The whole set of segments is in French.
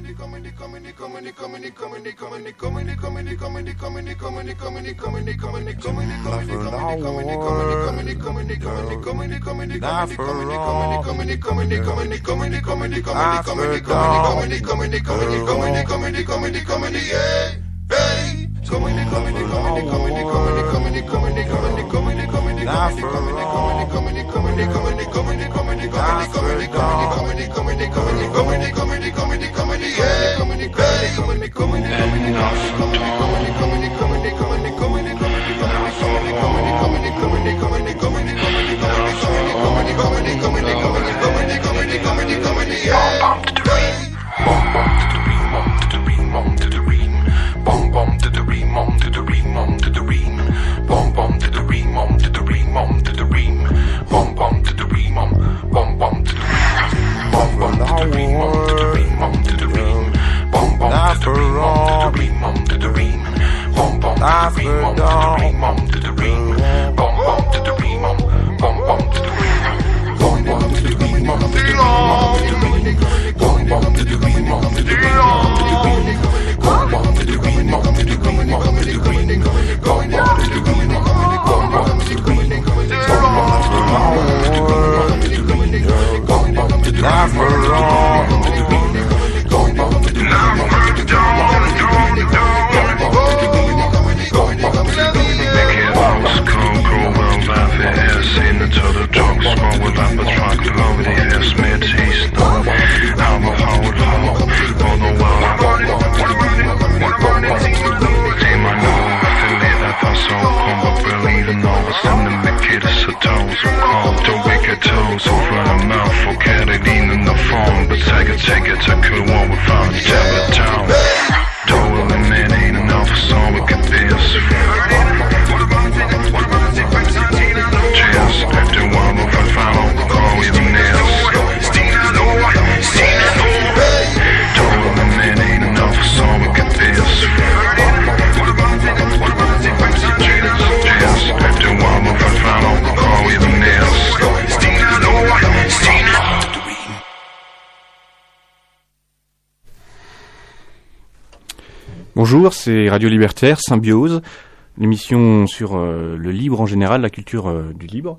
Bonjour, c'est Radio Libertaire, Symbiose, l'émission sur le libre en général, la culture du libre.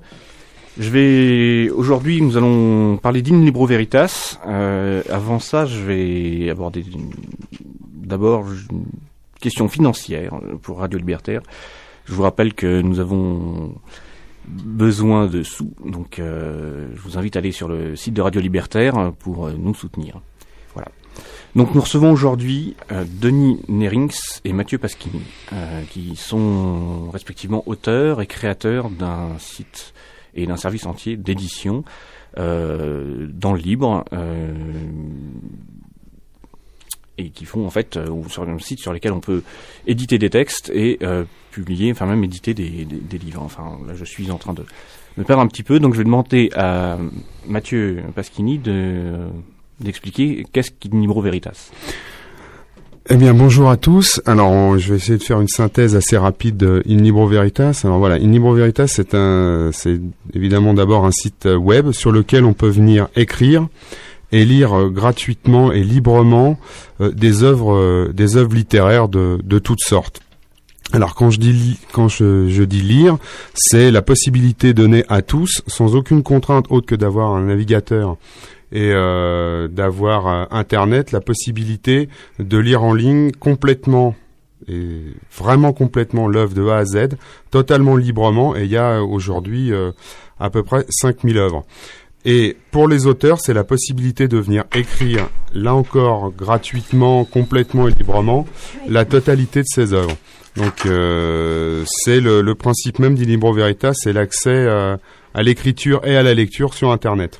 Aujourd'hui, nous allons parler d'In Libro Veritas. Avant ça, je vais aborder d'abord une question financière pour Radio Libertaire. Je vous rappelle que nous avons besoin de sous, donc je vous invite à aller sur le site de Radio Libertaire pour nous soutenir. Voilà. Donc nous recevons aujourd'hui Denis Nerings et Mathieu Pasquini, qui sont respectivement auteurs et créateurs d'un site et d'un service entier d'édition dans le libre, et qui font en fait sur un site sur lequel on peut éditer des textes et publier, enfin même éditer des livres. Enfin là je suis en train de me perdre un petit peu, donc je vais demander à Mathieu Pasquini d'expliquer qu'est-ce qu'In Libro Veritas. Eh bien, bonjour à tous. Alors, je vais essayer de faire une synthèse assez rapide de In Libro Veritas. Alors voilà, In Libro Veritas, c'est évidemment d'abord un site web sur lequel on peut venir écrire et lire gratuitement et librement des œuvres littéraires de toutes sortes. Alors quand je dis lire, c'est la possibilité donnée à tous, sans aucune contrainte autre que d'avoir un navigateur et d'avoir Internet, la possibilité de lire en ligne complètement et vraiment complètement l'œuvre de A à Z, totalement librement, et il y a aujourd'hui à peu près 5000 œuvres. Et pour les auteurs, c'est la possibilité de venir écrire, là encore, gratuitement, complètement et librement, la totalité de ces œuvres. Donc c'est le principe même d'In Libro Veritas, c'est l'accès à l'écriture et à la lecture sur Internet.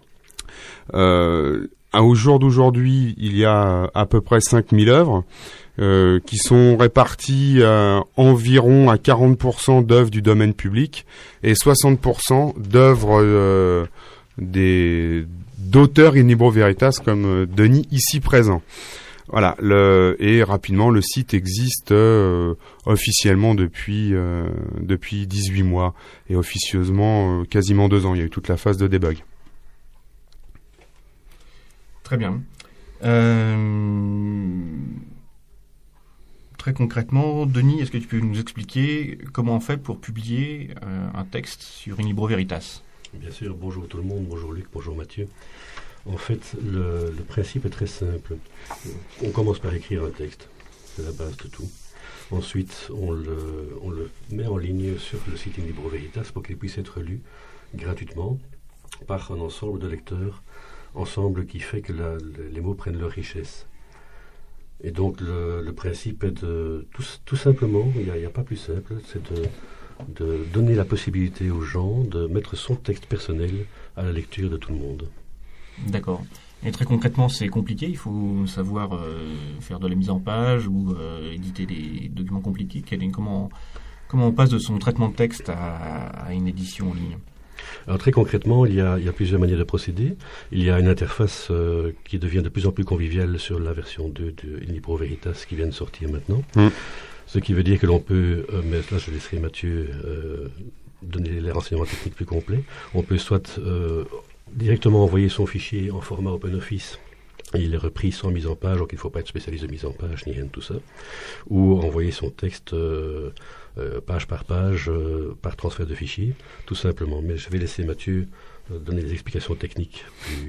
Au jour d'aujourd'hui, il y a à peu près 5000 œuvres qui sont réparties environ à 40% d'œuvres du domaine public et 60% d'œuvres d'auteurs In Libro Veritas comme Denis ici présent. Voilà, et rapidement le site existe officiellement depuis 18 mois et officieusement quasiment 2 ans. Il y a eu toute la phase de debug. Très bien. Très concrètement, Denis, est-ce que tu peux nous expliquer comment on fait pour publier un texte sur In Libro Veritas ? Bien sûr, bonjour tout le monde, bonjour Luc, bonjour Mathieu. En fait, le principe est très simple. On commence par écrire un texte, c'est la base de tout. Ensuite, on le met en ligne sur le site In Libro Veritas pour qu'il puisse être lu gratuitement par un ensemble de lecteurs, ensemble qui fait que les mots prennent leur richesse. Et donc le principe est de tout simplement, il n'y a pas plus simple, c'est de donner la possibilité aux gens de mettre son texte personnel à la lecture de tout le monde. D'accord. Et très concrètement, c'est compliqué, il faut savoir faire de la mise en page ou éditer des documents compliqués. Comment on passe de son traitement de texte à une édition en ligne ? Alors très concrètement, il y a plusieurs manières de procéder. Il y a une interface qui devient de plus en plus conviviale sur la version 2 de In Libro Veritas qui vient de sortir maintenant. Ce qui veut dire que l'on peut, mais là je laisserai Mathieu donner les renseignements techniques plus complets, on peut soit directement envoyer son fichier en format OpenOffice. Il est repris sans mise en page, donc il ne faut pas être spécialiste de mise en page ni rien de tout ça. Ou envoyer son texte page par page, par transfert de fichier, tout simplement. Mais je vais laisser Mathieu donner des explications techniques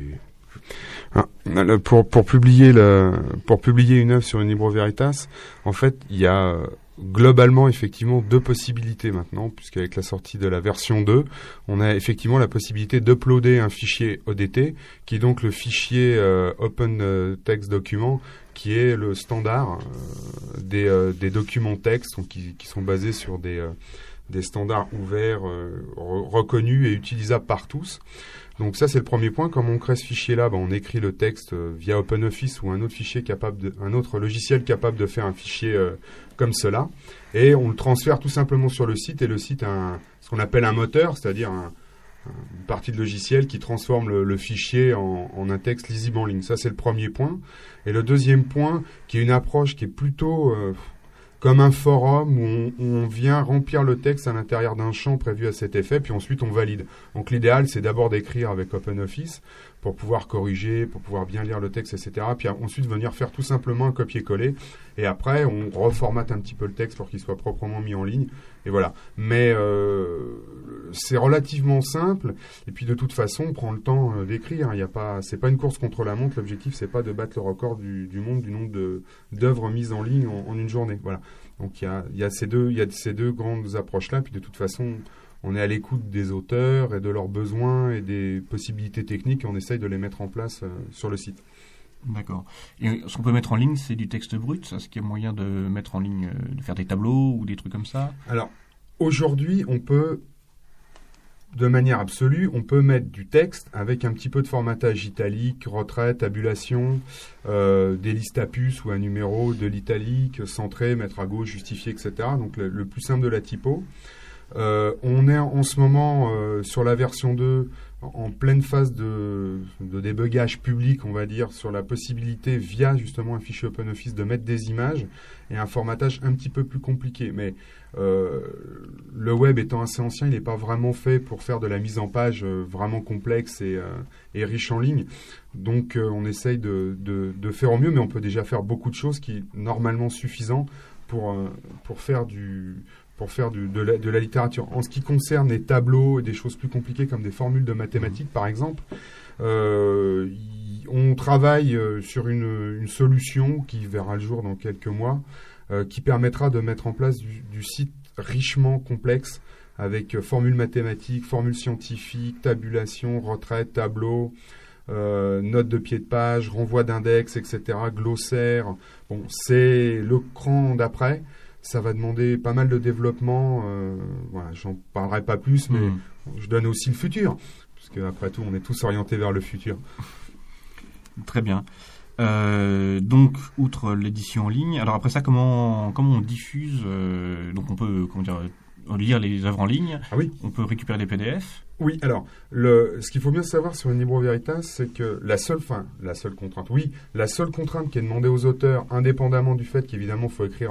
Pour publier une œuvre sur In Libro Veritas, en fait, il y a globalement effectivement deux possibilités maintenant, puisqu'avec la sortie de la version 2, on a effectivement la possibilité d'uploader un fichier ODT, qui est donc le fichier Open Text Document, qui est le standard des documents texte, donc qui sont basés sur des standards ouverts, reconnus et utilisables par tous. Donc ça, c'est le premier point. Comme on crée ce fichier-là, on écrit le texte via OpenOffice ou un autre fichier un autre logiciel capable de faire un fichier comme cela, et on le transfère tout simplement sur le site. Et le site a ce qu'on appelle un moteur, c'est-à-dire une partie de logiciel qui transforme le fichier en un texte lisible en ligne. Ça, c'est le premier point. Et le deuxième point, qui est une approche qui est plutôt comme un forum où on vient remplir le texte à l'intérieur d'un champ prévu à cet effet, puis ensuite on valide. Donc l'idéal, c'est d'abord d'écrire avec OpenOffice pour pouvoir corriger, pour pouvoir bien lire le texte, etc. Puis ensuite venir faire tout simplement un copier-coller. Et après, on reformate un petit peu le texte pour qu'il soit proprement mis en ligne. Et voilà. Mais c'est relativement simple. Et puis de toute façon, on prend le temps d'écrire. C'est pas une course contre la montre. L'objectif, c'est pas de battre le record du monde du nombre d'œuvres mises en ligne en une journée. Voilà. Donc il y a ces deux grandes approches-là. Puis de toute façon, on est à l'écoute des auteurs et de leurs besoins et des possibilités techniques, et on essaye de les mettre en place sur le site. D'accord. Et ce qu'on peut mettre en ligne, c'est du texte brut. Est-ce qu'il y a moyen de mettre en ligne, de faire des tableaux ou des trucs comme ça ? Alors, aujourd'hui, on peut, de manière absolue, on peut mettre du texte avec un petit peu de formatage italique, retrait, tabulation, des listes à puces ou un numéro de l'italique, centré, mettre à gauche, justifié, etc. Donc le plus simple de la typo. On est en ce moment sur la version 2 en pleine phase de débugage public, on va dire, sur la possibilité via justement un fichier OpenOffice de mettre des images et un formatage un petit peu plus compliqué. Mais le web étant assez ancien, il n'est pas vraiment fait pour faire de la mise en page vraiment complexe et riche en ligne. Donc on essaye de faire au mieux, mais on peut déjà faire beaucoup de choses qui normalement suffisant pour faire de la littérature. En ce qui concerne les tableaux et des choses plus compliquées comme des formules de mathématiques, par exemple, on travaille sur une solution qui verra le jour dans quelques mois, qui permettra de mettre en place du site richement complexe avec formules mathématiques, formules scientifiques, tabulation, retrait, tableau, notes de pied de page, renvoi d'index, etc., glossaire. Bon, c'est le cran d'après. Ça va demander pas mal de développement. Voilà, j'en parlerai pas plus, mais je donne aussi le futur, parce qu'après tout, on est tous orientés vers le futur. Très bien. Donc, outre l'édition en ligne, alors après ça, comment on diffuse donc on peut lire les œuvres en ligne. Ah oui. On peut récupérer des PDF. Oui, alors, ce qu'il faut bien savoir sur In Libro Veritas, c'est que la seule contrainte qui est demandée aux auteurs, indépendamment du fait qu'évidemment, il faut écrire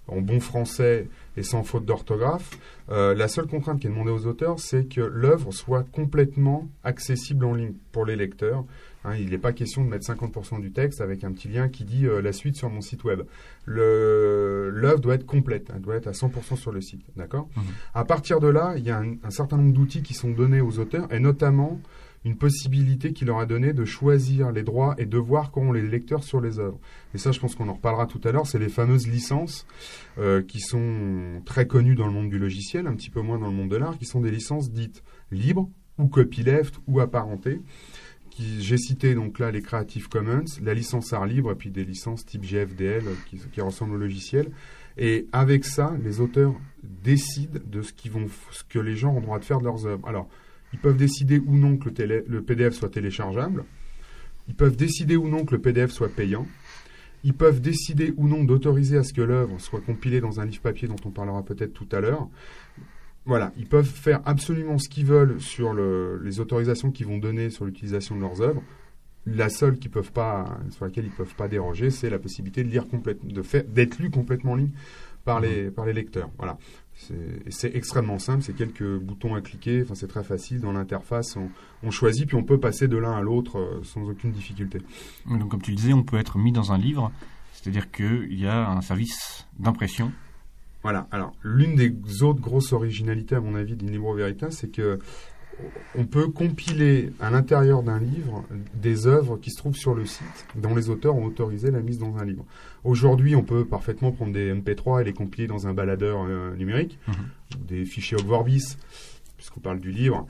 en bon français et sans faute d'orthographe. La seule contrainte qui est demandée aux auteurs, c'est que l'œuvre soit complètement accessible en ligne pour les lecteurs. Il n'est pas question de mettre 50% du texte avec un petit lien qui dit la suite sur mon site web. L'œuvre doit être complète, elle doit être à 100% sur le site. D'accord ? À partir de là, il y a un certain nombre d'outils qui sont donnés aux auteurs, et notamment une possibilité qui leur a donné de choisir les droits et devoirs qu'auront les lecteurs sur les œuvres. Et ça, je pense qu'on en reparlera tout à l'heure, c'est les fameuses licences qui sont très connues dans le monde du logiciel, un petit peu moins dans le monde de l'art, qui sont des licences dites libres ou copyleft ou apparentées. J'ai cité donc là les Creative Commons, la licence art libre et puis des licences type GFDL qui ressemblent au logiciel. Et avec ça, les auteurs décident de ce que les gens ont le droit de faire de leurs œuvres. Alors, ils peuvent décider ou non que le PDF soit téléchargeable. Ils peuvent décider ou non que le PDF soit payant. Ils peuvent décider ou non d'autoriser à ce que l'œuvre soit compilée dans un livre papier dont on parlera peut-être tout à l'heure. Voilà, ils peuvent faire absolument ce qu'ils veulent sur les autorisations qu'ils vont donner sur l'utilisation de leurs œuvres. La seule sur laquelle ils ne peuvent pas déroger, c'est la possibilité de lire d'être lu complètement en ligne par les lecteurs. Voilà. C'est extrêmement simple, c'est quelques boutons à cliquer, c'est très facile. Dans l'interface, on choisit, puis on peut passer de l'un à l'autre sans aucune difficulté. Donc, comme tu le disais, on peut être mis dans un livre, c'est-à-dire qu'il y a un service d'impression. Voilà. Alors, l'une des autres grosses originalités, à mon avis, d'In Libro Veritas, c'est que on peut compiler à l'intérieur d'un livre des œuvres qui se trouvent sur le site, dont les auteurs ont autorisé la mise dans un livre. Aujourd'hui, on peut parfaitement prendre des MP3 et les compiler dans un baladeur numérique, des fichiers Ogg Vorbis, puisqu'on parle du livre.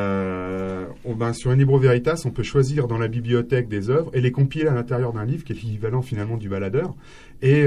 Sur In Libro Veritas, on peut choisir dans la bibliothèque des œuvres et les compiler à l'intérieur d'un livre, qui est l'équivalent finalement du baladeur, et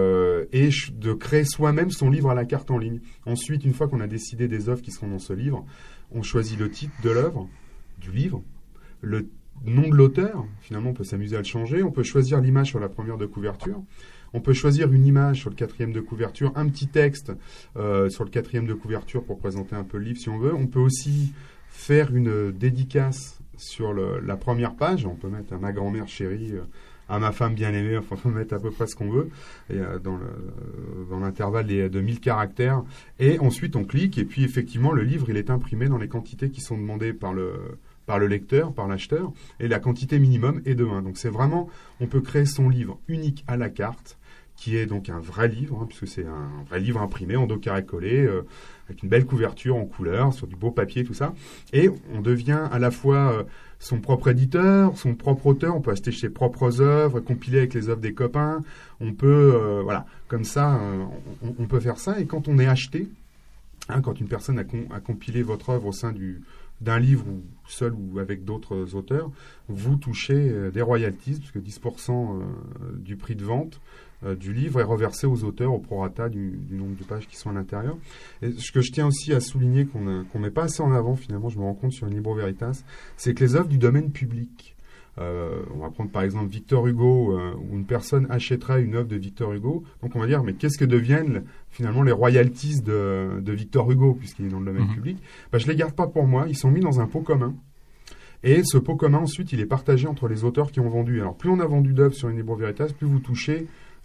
de créer soi-même son livre à la carte en ligne. Ensuite, une fois qu'on a décidé des œuvres qui seront dans ce livre, on choisit le titre de l'œuvre, du livre, le nom de l'auteur. Finalement, on peut s'amuser à le changer. On peut choisir l'image sur la première de couverture. On peut choisir une image sur le quatrième de couverture, un petit texte sur le quatrième de couverture pour présenter un peu le livre si on veut. On peut aussi faire une dédicace sur la première page. On peut mettre à ma grand-mère chérie, à ma femme bien-aimée, on peut mettre à peu près ce qu'on veut, et, dans l'intervalle de 1000 caractères. Et ensuite, on clique, et puis effectivement, le livre, il est imprimé dans les quantités qui sont demandées par le lecteur, par l'acheteur, et la quantité minimum est de 1. Donc c'est vraiment, on peut créer son livre unique à la carte, qui est donc un vrai livre, puisque c'est un vrai livre imprimé en dos carré collé, avec une belle couverture en couleur, sur du beau papier, tout ça. Et on devient à la fois son propre éditeur, son propre auteur. On peut acheter ses propres œuvres, compiler avec les œuvres des copains. On peut, comme ça, on peut faire ça. Et quand on est acheté, quand une personne a compilé votre œuvre au sein d'un livre, ou seul ou avec d'autres auteurs, vous touchez des royalties, puisque 10% du prix de vente du livre est reversé aux auteurs au prorata du nombre de pages qui sont à l'intérieur. Et ce que je tiens aussi à souligner, qu'on met pas assez en avant finalement, je me rends compte sur In Libro Veritas, c'est que les œuvres du domaine public, on va prendre par exemple Victor Hugo, où une personne achèterait une œuvre de Victor Hugo, donc on va dire mais qu'est-ce que deviennent finalement les royalties de Victor Hugo, puisqu'il est dans le domaine public? Je les garde pas pour moi, ils sont mis dans un pot commun. Et ce pot commun, ensuite, il est partagé entre les auteurs qui ont vendu. Alors, plus on a vendu d'œuvres sur In Libro Veritas, plus vous touchez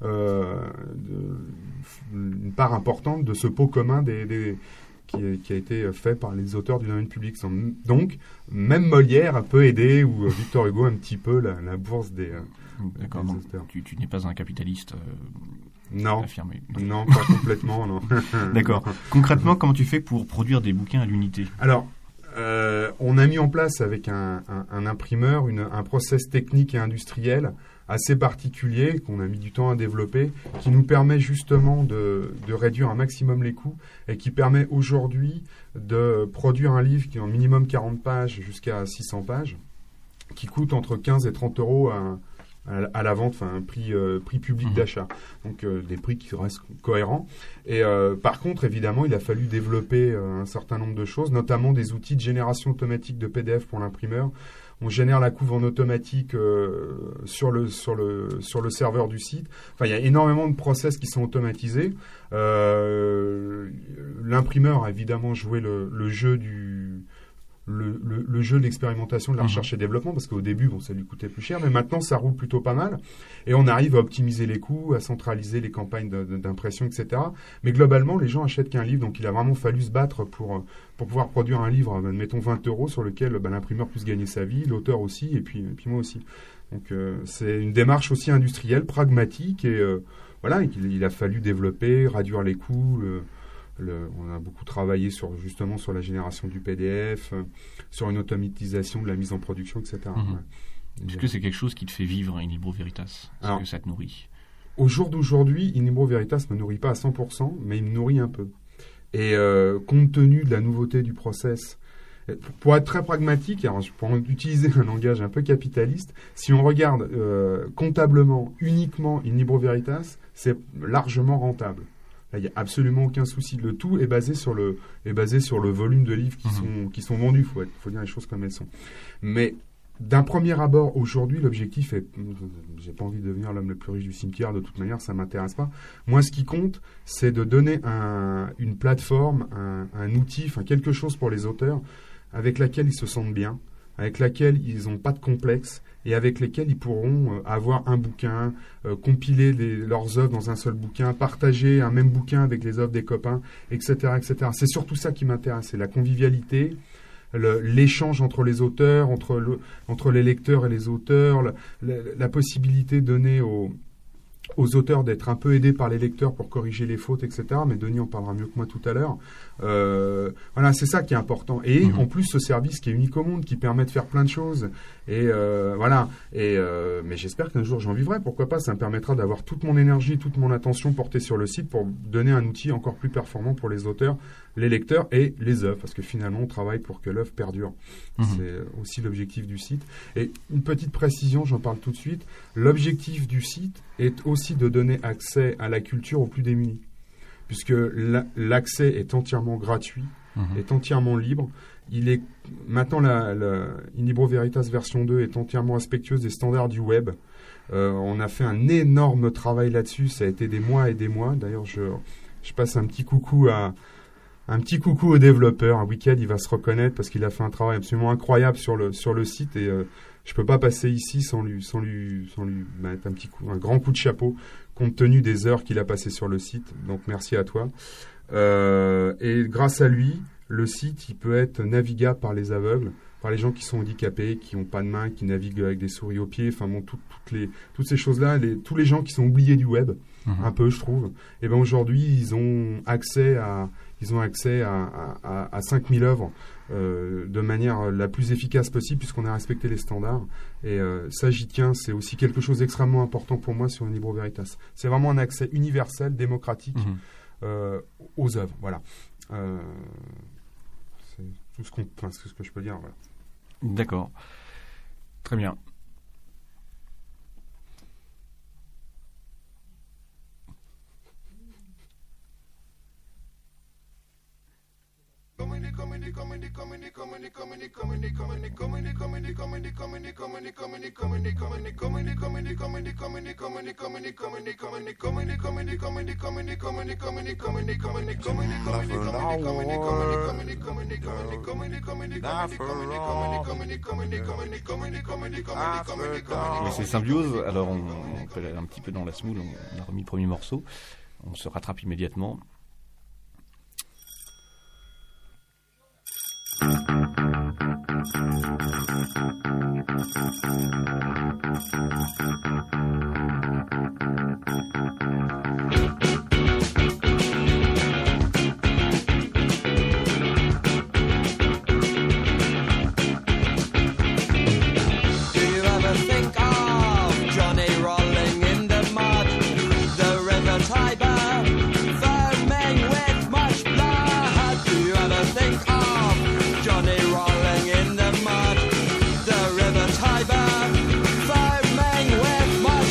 une part importante de ce pot commun qui a été fait par les auteurs du domaine public. Donc, même Molière peut aider, ou Victor Hugo un petit peu, la bourse des D'accord, donc auteurs. Tu n'es pas un capitaliste non, affirmé. Non, pas complètement, non. D'accord. Concrètement, comment tu fais pour produire des bouquins à l'unité? Alors, on a mis en place avec un imprimeur un process technique et industriel assez particulier qu'on a mis du temps à développer, qui nous permet justement de réduire un maximum les coûts et qui permet aujourd'hui de produire un livre qui est en minimum 40 pages jusqu'à 600 pages, qui coûte entre 15 et 30 euros à la vente, un prix public d'achat. Donc des prix qui restent cohérents. Et par contre, évidemment, il a fallu développer un certain nombre de choses, notamment des outils de génération automatique de PDF pour l'imprimeur. On génère la couve en automatique sur le serveur du site. Il y a énormément de process qui sont automatisés. L'imprimeur a évidemment joué le jeu le jeu de l'expérimentation, de la recherche et développement, parce qu'au début, ça lui coûtait plus cher, mais maintenant, ça roule plutôt pas mal. Et on arrive à optimiser les coûts, à centraliser les campagnes d'impression, etc. Mais globalement, les gens achètent qu'un livre, donc il a vraiment fallu se battre pour pouvoir produire un livre, mettons 20 € sur lequel l'imprimeur puisse gagner sa vie, l'auteur aussi, et puis moi aussi. Donc c'est une démarche aussi industrielle, pragmatique, et voilà, il a fallu développer, réduire les coûts. On a beaucoup travaillé justement sur la génération du PDF, sur une automatisation de la mise en production, etc. Ouais. Est-ce que c'est quelque chose qui te fait vivre, In Libro Veritas? Est-ce que ça te nourrit? Au jour d'aujourd'hui, In Libro Veritas me nourrit pas à 100%, mais il me nourrit un peu. Et compte tenu de la nouveauté du process, pour être très pragmatique, alors pour utiliser un langage un peu capitaliste, si on regarde comptablement uniquement In Libro Veritas, c'est largement rentable. Là, il n'y a absolument aucun souci. Le tout est basé sur le volume de livres qui sont vendus. Faut dire les choses comme elles sont. Mais d'un premier abord, aujourd'hui, l'objectif est, j'ai pas envie de devenir l'homme le plus riche du cimetière, de toute manière, ça m'intéresse pas. Moi, ce qui compte, c'est de donner une plateforme, un outil, quelque chose pour les auteurs avec laquelle ils se sentent bien, avec laquelle ils n'ont pas de complexe, et avec lesquels ils pourront avoir un bouquin, compiler leurs œuvres dans un seul bouquin, partager un même bouquin avec les œuvres des copains, etc., etc. C'est surtout ça qui m'intéresse, c'est la convivialité, l'échange entre les auteurs, entre les lecteurs et les auteurs, la possibilité donnée aux auteurs d'être un peu aidés par les lecteurs pour corriger les fautes, etc. Mais Denis en parlera mieux que moi tout à l'heure. Voilà, c'est ça qui est important. Et en plus, ce service qui est unique au monde, qui permet de faire plein de choses. Et voilà. Mais j'espère qu'un jour j'en vivrai. Pourquoi pas? Ça me permettra d'avoir toute mon énergie, toute mon attention portée sur le site pour donner un outil encore plus performant pour les auteurs, les lecteurs et les œuvres. Parce que finalement, on travaille pour que l'œuvre perdure. C'est aussi l'objectif du site. Et une petite précision, j'en parle tout de suite. L'objectif du site est aussi de donner accès à la culture aux plus démunis. Puisque l'accès est entièrement gratuit, est entièrement libre. Maintenant, In Libro Veritas version 2 est entièrement respectueuse des standards du web. On a fait un énorme travail là-dessus. Ça a été des mois et des mois. D'ailleurs, je passe un petit coucou au développeur. Un week-end, il va se reconnaître parce qu'il a fait un travail absolument incroyable sur le site, et je peux pas passer ici sans lui mettre un grand coup de chapeau, compte tenu des heures qu'il a passées sur le site. Donc merci à toi. Et grâce à lui, le site, il peut être navigable par les aveugles, par les gens qui sont handicapés, qui n'ont pas de main, qui naviguent avec des souris aux pieds. Enfin bon, toutes ces choses-là, tous les gens qui sont oubliés du web, un peu, je trouve. Et ben aujourd'hui, ils ont accès à 5000 œuvres de manière la plus efficace possible, puisqu'on a respecté les standards. Et ça, j'y tiens. C'est aussi quelque chose d'extrêmement important pour moi sur In Libro Veritas. C'est vraiment un accès universel, démocratique aux œuvres. Voilà. C'est tout ce que je peux dire. Voilà. D'accord. Très bien. C'est Symbiose. Alors on peut aller un petit peu dans la semoule. On a remis le premier morceau. On se rattrape immédiatement. Five men with my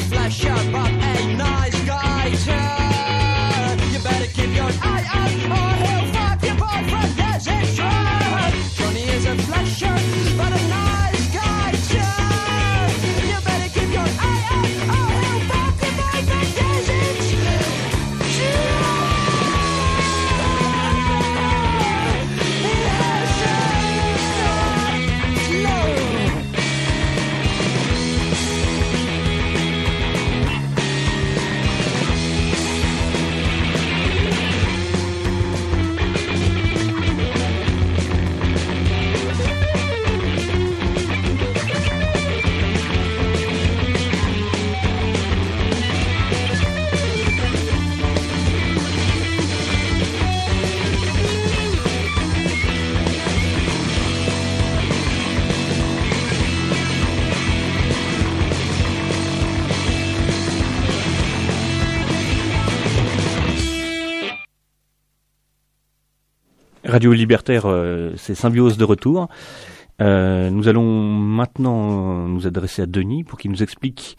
flasher, but a nice guy too. You better keep your eye out, or he'll fuck your boyfriend. Yes, it's true. Johnny is a flasher, but a nice guy too. You better keep your eye out, or he'll fuck your boyfriend. Yes, it's true. Radio Libertaire, c'est Symbiose de retour. Nous allons maintenant nous adresser à Denis pour qu'il nous explique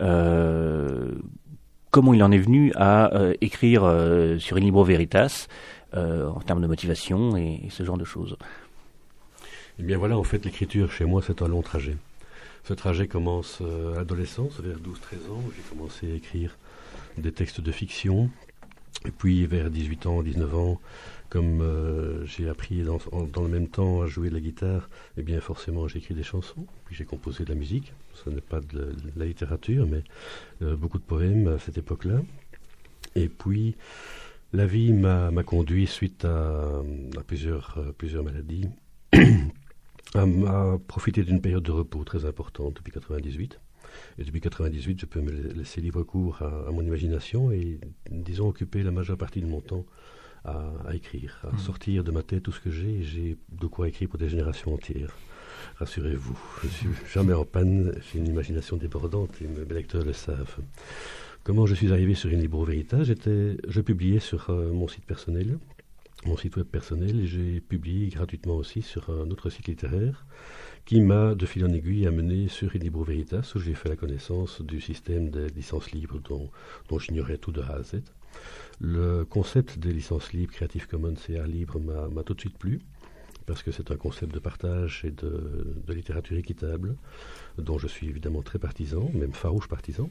comment il en est venu à écrire sur In Libro Veritas en termes de motivation et ce genre de choses. Eh bien voilà, en fait, l'écriture chez moi, c'est un long trajet. Ce trajet commence à l'adolescence, vers 12-13 ans, où j'ai commencé à écrire des textes de fiction. Et puis vers 18 ans, 19 ans, comme j'ai appris dans le même temps à jouer de la guitare, eh bien forcément j'ai écrit des chansons, puis j'ai composé de la musique. Ce n'est pas de la littérature, mais beaucoup de poèmes à cette époque-là. Et puis la vie m'a conduit, suite à plusieurs maladies, à profiter d'une période de repos très importante depuis 98. Et depuis 98, je peux me laisser libre cours à mon imagination et, disons, occuper la majeure partie de mon temps à écrire, à sortir de ma tête tout ce que j'ai. Et j'ai de quoi écrire pour des générations entières. Rassurez-vous, je ne suis jamais en panne, j'ai une imagination débordante et mes lecteurs le savent. Comment je suis arrivé sur In Libro Veritas? Je publiais sur mon site personnel, mon site web personnel, et j'ai publié gratuitement aussi sur un autre site littéraire qui m'a, de fil en aiguille, amené sur In Libro Veritas, où j'ai fait la connaissance du système des licences libres dont j'ignorais tout de A à Z. Le concept des licences libres, Creative Commons et Art libre, m'a tout de suite plu, parce que c'est un concept de partage et de littérature équitable, dont je suis évidemment très partisan, même farouche partisan.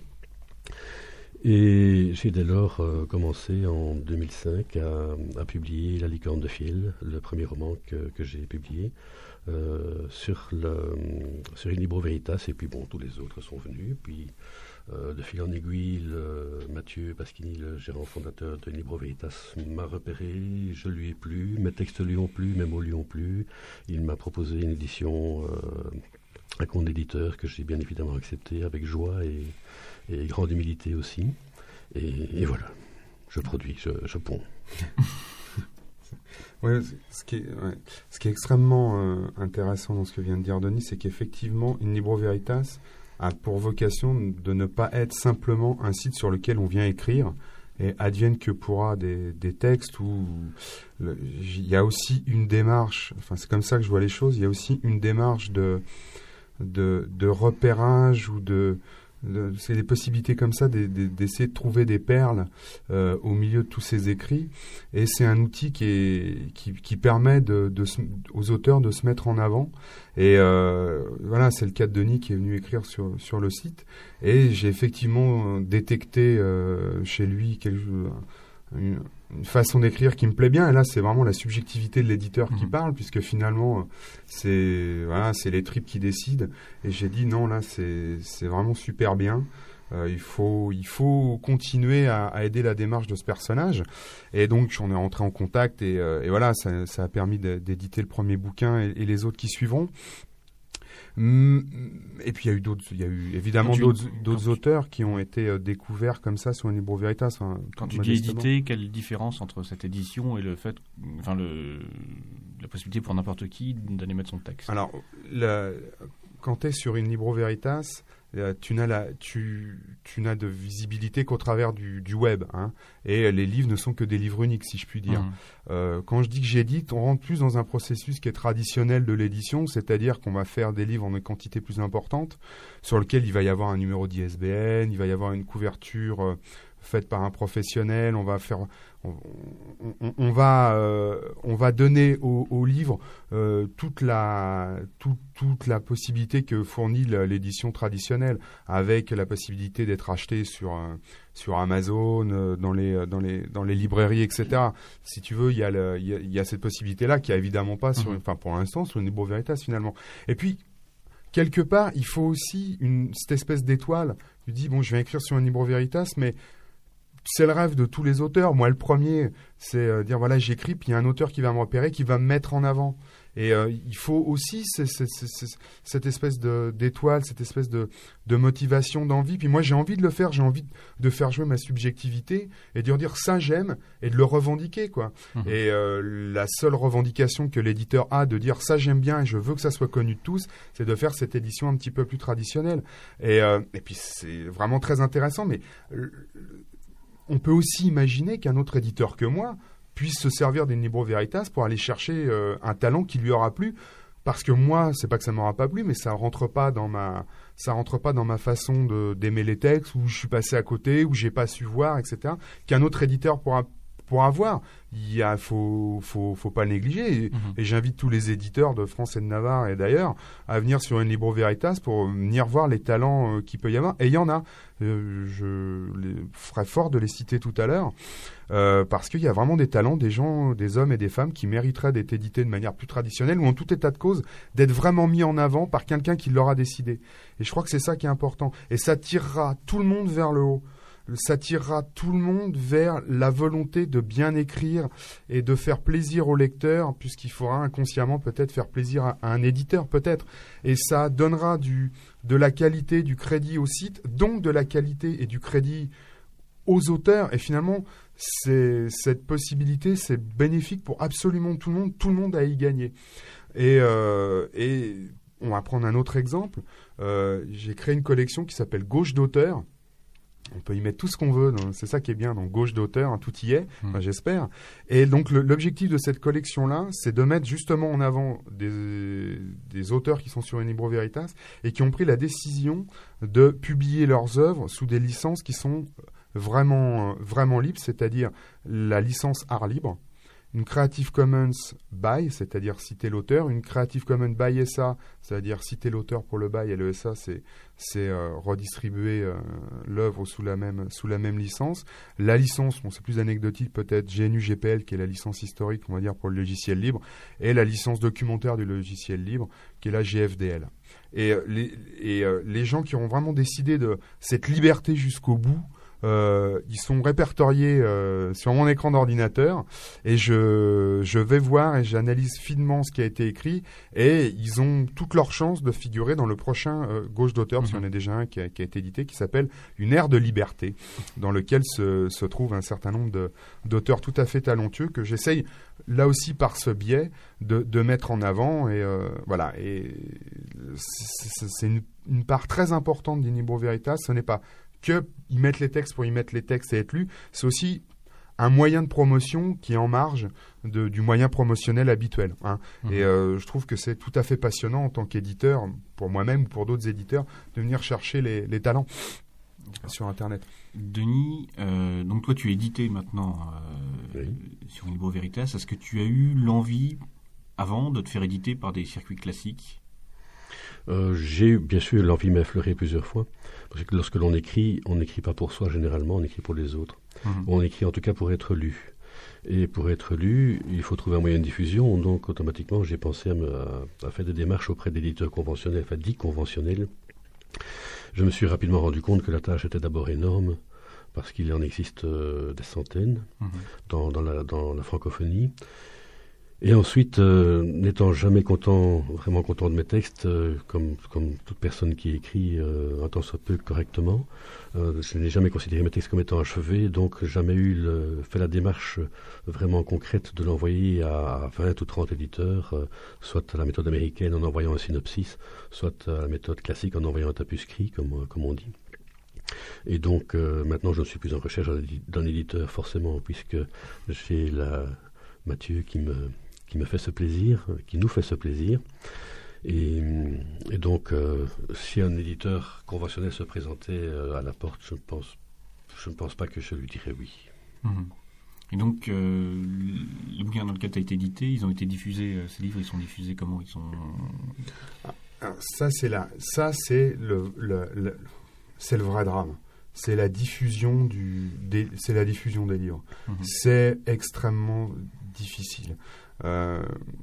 Et j'ai dès lors commencé en 2005 à publier La licorne de Fiel, le premier roman que j'ai publié sur In Libro Veritas, et puis bon, tous les autres sont venus. Puis de fil en aiguille, Mathieu Pasquini, le gérant fondateur de In Libro Veritas, m'a repéré, je lui ai plu, mes textes lui ont plu, mes mots lui ont plu. Il m'a proposé une édition à compte d'éditeur que j'ai bien évidemment accepté avec joie et grande humilité aussi. Et voilà, je produis, je ponds. Ouais, ce qui est extrêmement intéressant dans ce que vient de dire Denis, c'est qu'effectivement, In Libro Veritas a pour vocation de ne pas être simplement un site sur lequel on vient écrire et advienne que pourra des textes où il y a aussi une démarche, enfin c'est comme ça que je vois les choses, il y a aussi une démarche de repérage ou c'est des possibilités comme ça d'essayer de trouver des perles au milieu de tous ces écrits, et c'est un outil qui permet aux auteurs de se mettre en avant. Et voilà, c'est le cas de Denis qui est venu écrire sur le site, et j'ai effectivement détecté chez lui une façon d'écrire qui me plaît bien. Et là, c'est vraiment la subjectivité de l'éditeur qui parle, puisque finalement, c'est les tripes qui décident. Et j'ai dit non, là, c'est vraiment super bien. Il faut continuer à aider la démarche de ce personnage. Et donc, on est rentré en contact, et voilà, ça a permis d'éditer le premier bouquin et les autres qui suivront. Et puis il y a eu évidemment d'autres auteurs qui ont été découverts comme ça sur In Libro Veritas. Quand tu dis éditer, quelle différence entre cette édition et le fait, la possibilité pour n'importe qui d'aller mettre son texte? Alors, quand tu es sur In Libro Veritas, tu n'as de visibilité qu'au travers du web, hein, et les livres ne sont que des livres uniques, si je puis dire. Quand je dis que j'édite, on rentre plus dans un processus qui est traditionnel de l'édition, c'est-à-dire qu'on va faire des livres en une quantité plus importante, sur lequel il va y avoir un numéro d'ISBN, il va y avoir une couverture faite par un professionnel, on va donner au livre toute la possibilité que fournit l'édition traditionnelle, avec la possibilité d'être acheté sur Amazon, dans les librairies, etc. Si tu veux, il y a cette possibilité-là qui a évidemment pas pour l'instant sur Libro Veritas finalement. Et puis quelque part, il faut aussi cette espèce d'étoile. Tu dis bon, je vais écrire sur un Libro Veritas, mais c'est le rêve de tous les auteurs. Moi, le premier, c'est dire voilà, j'écris, puis il y a un auteur qui va me repérer, qui va me mettre en avant. Et il faut aussi cette espèce d'étoile, cette espèce de motivation, d'envie. Puis moi, j'ai envie de le faire, j'ai envie de faire jouer ma subjectivité et de dire ça, j'aime, et de le revendiquer, quoi. Et la seule revendication que l'éditeur a de dire ça, j'aime bien et je veux que ça soit connu de tous, c'est de faire cette édition un petit peu plus traditionnelle. Et puis, c'est vraiment très intéressant, mais on peut aussi imaginer qu'un autre éditeur que moi puisse se servir des Libro Veritas pour aller chercher un talent qui lui aura plu, parce que moi, c'est pas que ça m'aura pas plu, mais ça rentre pas dans ma façon d'aimer les textes, où je suis passé à côté, où j'ai pas su voir, etc. Qu'un autre éditeur pourra voir. Faut pas le négliger. Et j'invite tous les éditeurs de France et de Navarre et d'ailleurs à venir sur une Libro Veritas pour venir voir les talents qu'il peut y avoir. Et il y en a. Je ferai fort de les citer tout à l'heure, parce qu'il y a vraiment des talents, des gens, des hommes et des femmes qui mériteraient d'être édités de manière plus traditionnelle, ou en tout état de cause, d'être vraiment mis en avant par quelqu'un qui l'aura décidé. Et je crois que c'est ça qui est important. Et ça tirera tout le monde vers le haut. Ça tirera tout le monde vers la volonté de bien écrire et de faire plaisir au lecteur, puisqu'il faudra inconsciemment peut-être faire plaisir à un éditeur, peut-être. Et ça donnera de la qualité, du crédit au site, donc de la qualité et du crédit aux auteurs. Et finalement, cette possibilité, c'est bénéfique pour absolument tout le monde. Tout le monde a à y gagner. Et on va prendre un autre exemple. J'ai créé une collection qui s'appelle Gauche d'auteur. On peut y mettre tout ce qu'on veut, c'est ça qui est bien, donc Gauche d'auteur, hein, tout y est, j'espère. Et donc l'objectif de cette collection-là, c'est de mettre justement en avant des auteurs qui sont sur une Libro Veritas et qui ont pris la décision de publier leurs œuvres sous des licences qui sont vraiment libres, c'est-à-dire la licence art libre, une Creative Commons by, c'est-à-dire citer l'auteur, une Creative Commons by SA, c'est-à-dire citer l'auteur pour le by, et le SA, c'est redistribuer l'œuvre sous la même licence. La licence, c'est plus anecdotique peut-être, GNU-GPL, qui est la licence historique, on va dire, pour le logiciel libre, et la licence documentaire du logiciel libre, qui est la GFDL. Et les gens qui ont vraiment décidé de cette liberté jusqu'au bout, ils sont répertoriés sur mon écran d'ordinateur, et je vais voir et j'analyse finement ce qui a été écrit, et ils ont toutes leurs chances de figurer dans le prochain Gauche d'auteur, parce qu'il y en a déjà un qui a été édité, qui s'appelle Une ère de liberté, dans lequel se trouve un certain nombre d'auteurs tout à fait talentueux que j'essaye là aussi par ce biais de mettre en avant. Et voilà, et c'est une part très importante d'Inibro Veritas. Ce n'est pas que y mettre les textes pour y mettre les textes et être lus, c'est aussi un moyen de promotion qui est en marge du moyen promotionnel habituel, hein. Et je trouve que c'est tout à fait passionnant en tant qu'éditeur, pour moi-même ou pour d'autres éditeurs, de venir chercher les talents sur Internet. Denis, donc toi tu es édité maintenant sur Libro Veritas. Est-ce que tu as eu l'envie avant de te faire éditer par des circuits classiques ? J'ai eu bien sûr l'envie m'a effleuré plusieurs fois, parce que lorsque l'on écrit, on n'écrit pas pour soi généralement, on écrit pour les autres. On écrit en tout cas pour être lu. Et pour être lu, il faut trouver un moyen de diffusion, donc automatiquement j'ai pensé à faire des démarches auprès d'éditeurs conventionnels, enfin dits conventionnels. Je me suis rapidement rendu compte que la tâche était d'abord énorme, parce qu'il en existe des centaines dans la francophonie. Et ensuite, n'étant jamais vraiment content de mes textes, comme toute personne qui écrit un tant soit peu correctement, je n'ai jamais considéré mes textes comme étant achevés, donc jamais fait la démarche vraiment concrète de l'envoyer à 20 ou 30 éditeurs, soit à la méthode américaine en envoyant un synopsis, soit à la méthode classique en envoyant un tapuscrit, comme on dit. Et donc maintenant, je ne suis plus en recherche d'un éditeur forcément, puisque j'ai Mathieu qui me fait ce plaisir, qui nous fait ce plaisir. Et donc, si un éditeur conventionnel se présentait à la porte, je ne pense pas que je lui dirais oui. Et donc, les bouquins dans lequel tu as été édité, ils ont été diffusés, ces livres, ils sont diffusés comment? Alors, c'est le vrai drame. C'est la diffusion des livres. C'est extrêmement difficile. À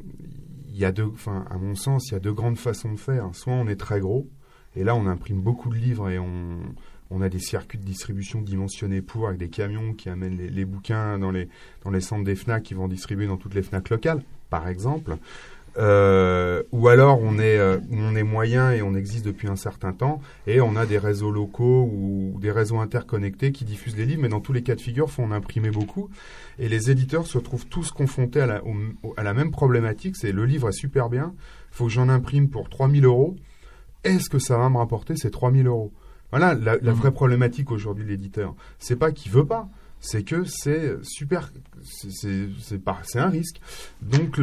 mon sens, il y a deux grandes façons de faire. Soit on est très gros, et là on imprime beaucoup de livres et on a des circuits de distribution dimensionnés avec des camions qui amènent les bouquins dans les centres des FNAC qui vont distribuer dans toutes les FNAC locales, par exemple. Ou alors on est moyen et on existe depuis un certain temps et on a des réseaux locaux ou des réseaux interconnectés qui diffusent les livres, mais dans tous les cas de figure, faut en imprimer beaucoup. Et les éditeurs se trouvent tous confrontés à la même problématique, c'est le livre est super bien, faut que j'en imprime pour 3 000 €. Est-ce que ça va me rapporter ces 3 000 €? Voilà la vraie problématique aujourd'hui de l'éditeur. C'est pas qu'il veut pas, c'est que c'est super, c'est un risque. Donc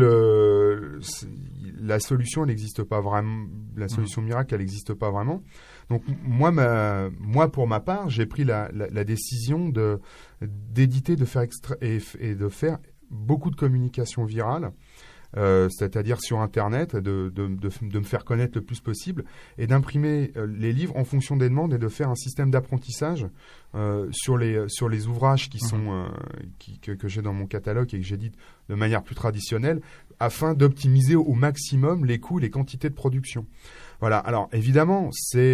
la solution, elle n'existe pas vraiment. La solution miracle, elle n'existe pas vraiment. Donc moi pour ma part, j'ai pris la décision d'éditer, de faire et de faire beaucoup de communication virale. C'est-à-dire sur Internet, de me faire connaître le plus possible et d'imprimer les livres en fonction des demandes et de faire un système d'apprentissage sur les ouvrages qui sont que j'ai dans mon catalogue et que j'édite de manière plus traditionnelle afin d'optimiser au maximum les coûts, les quantités de production. Voilà. Alors évidemment, c'est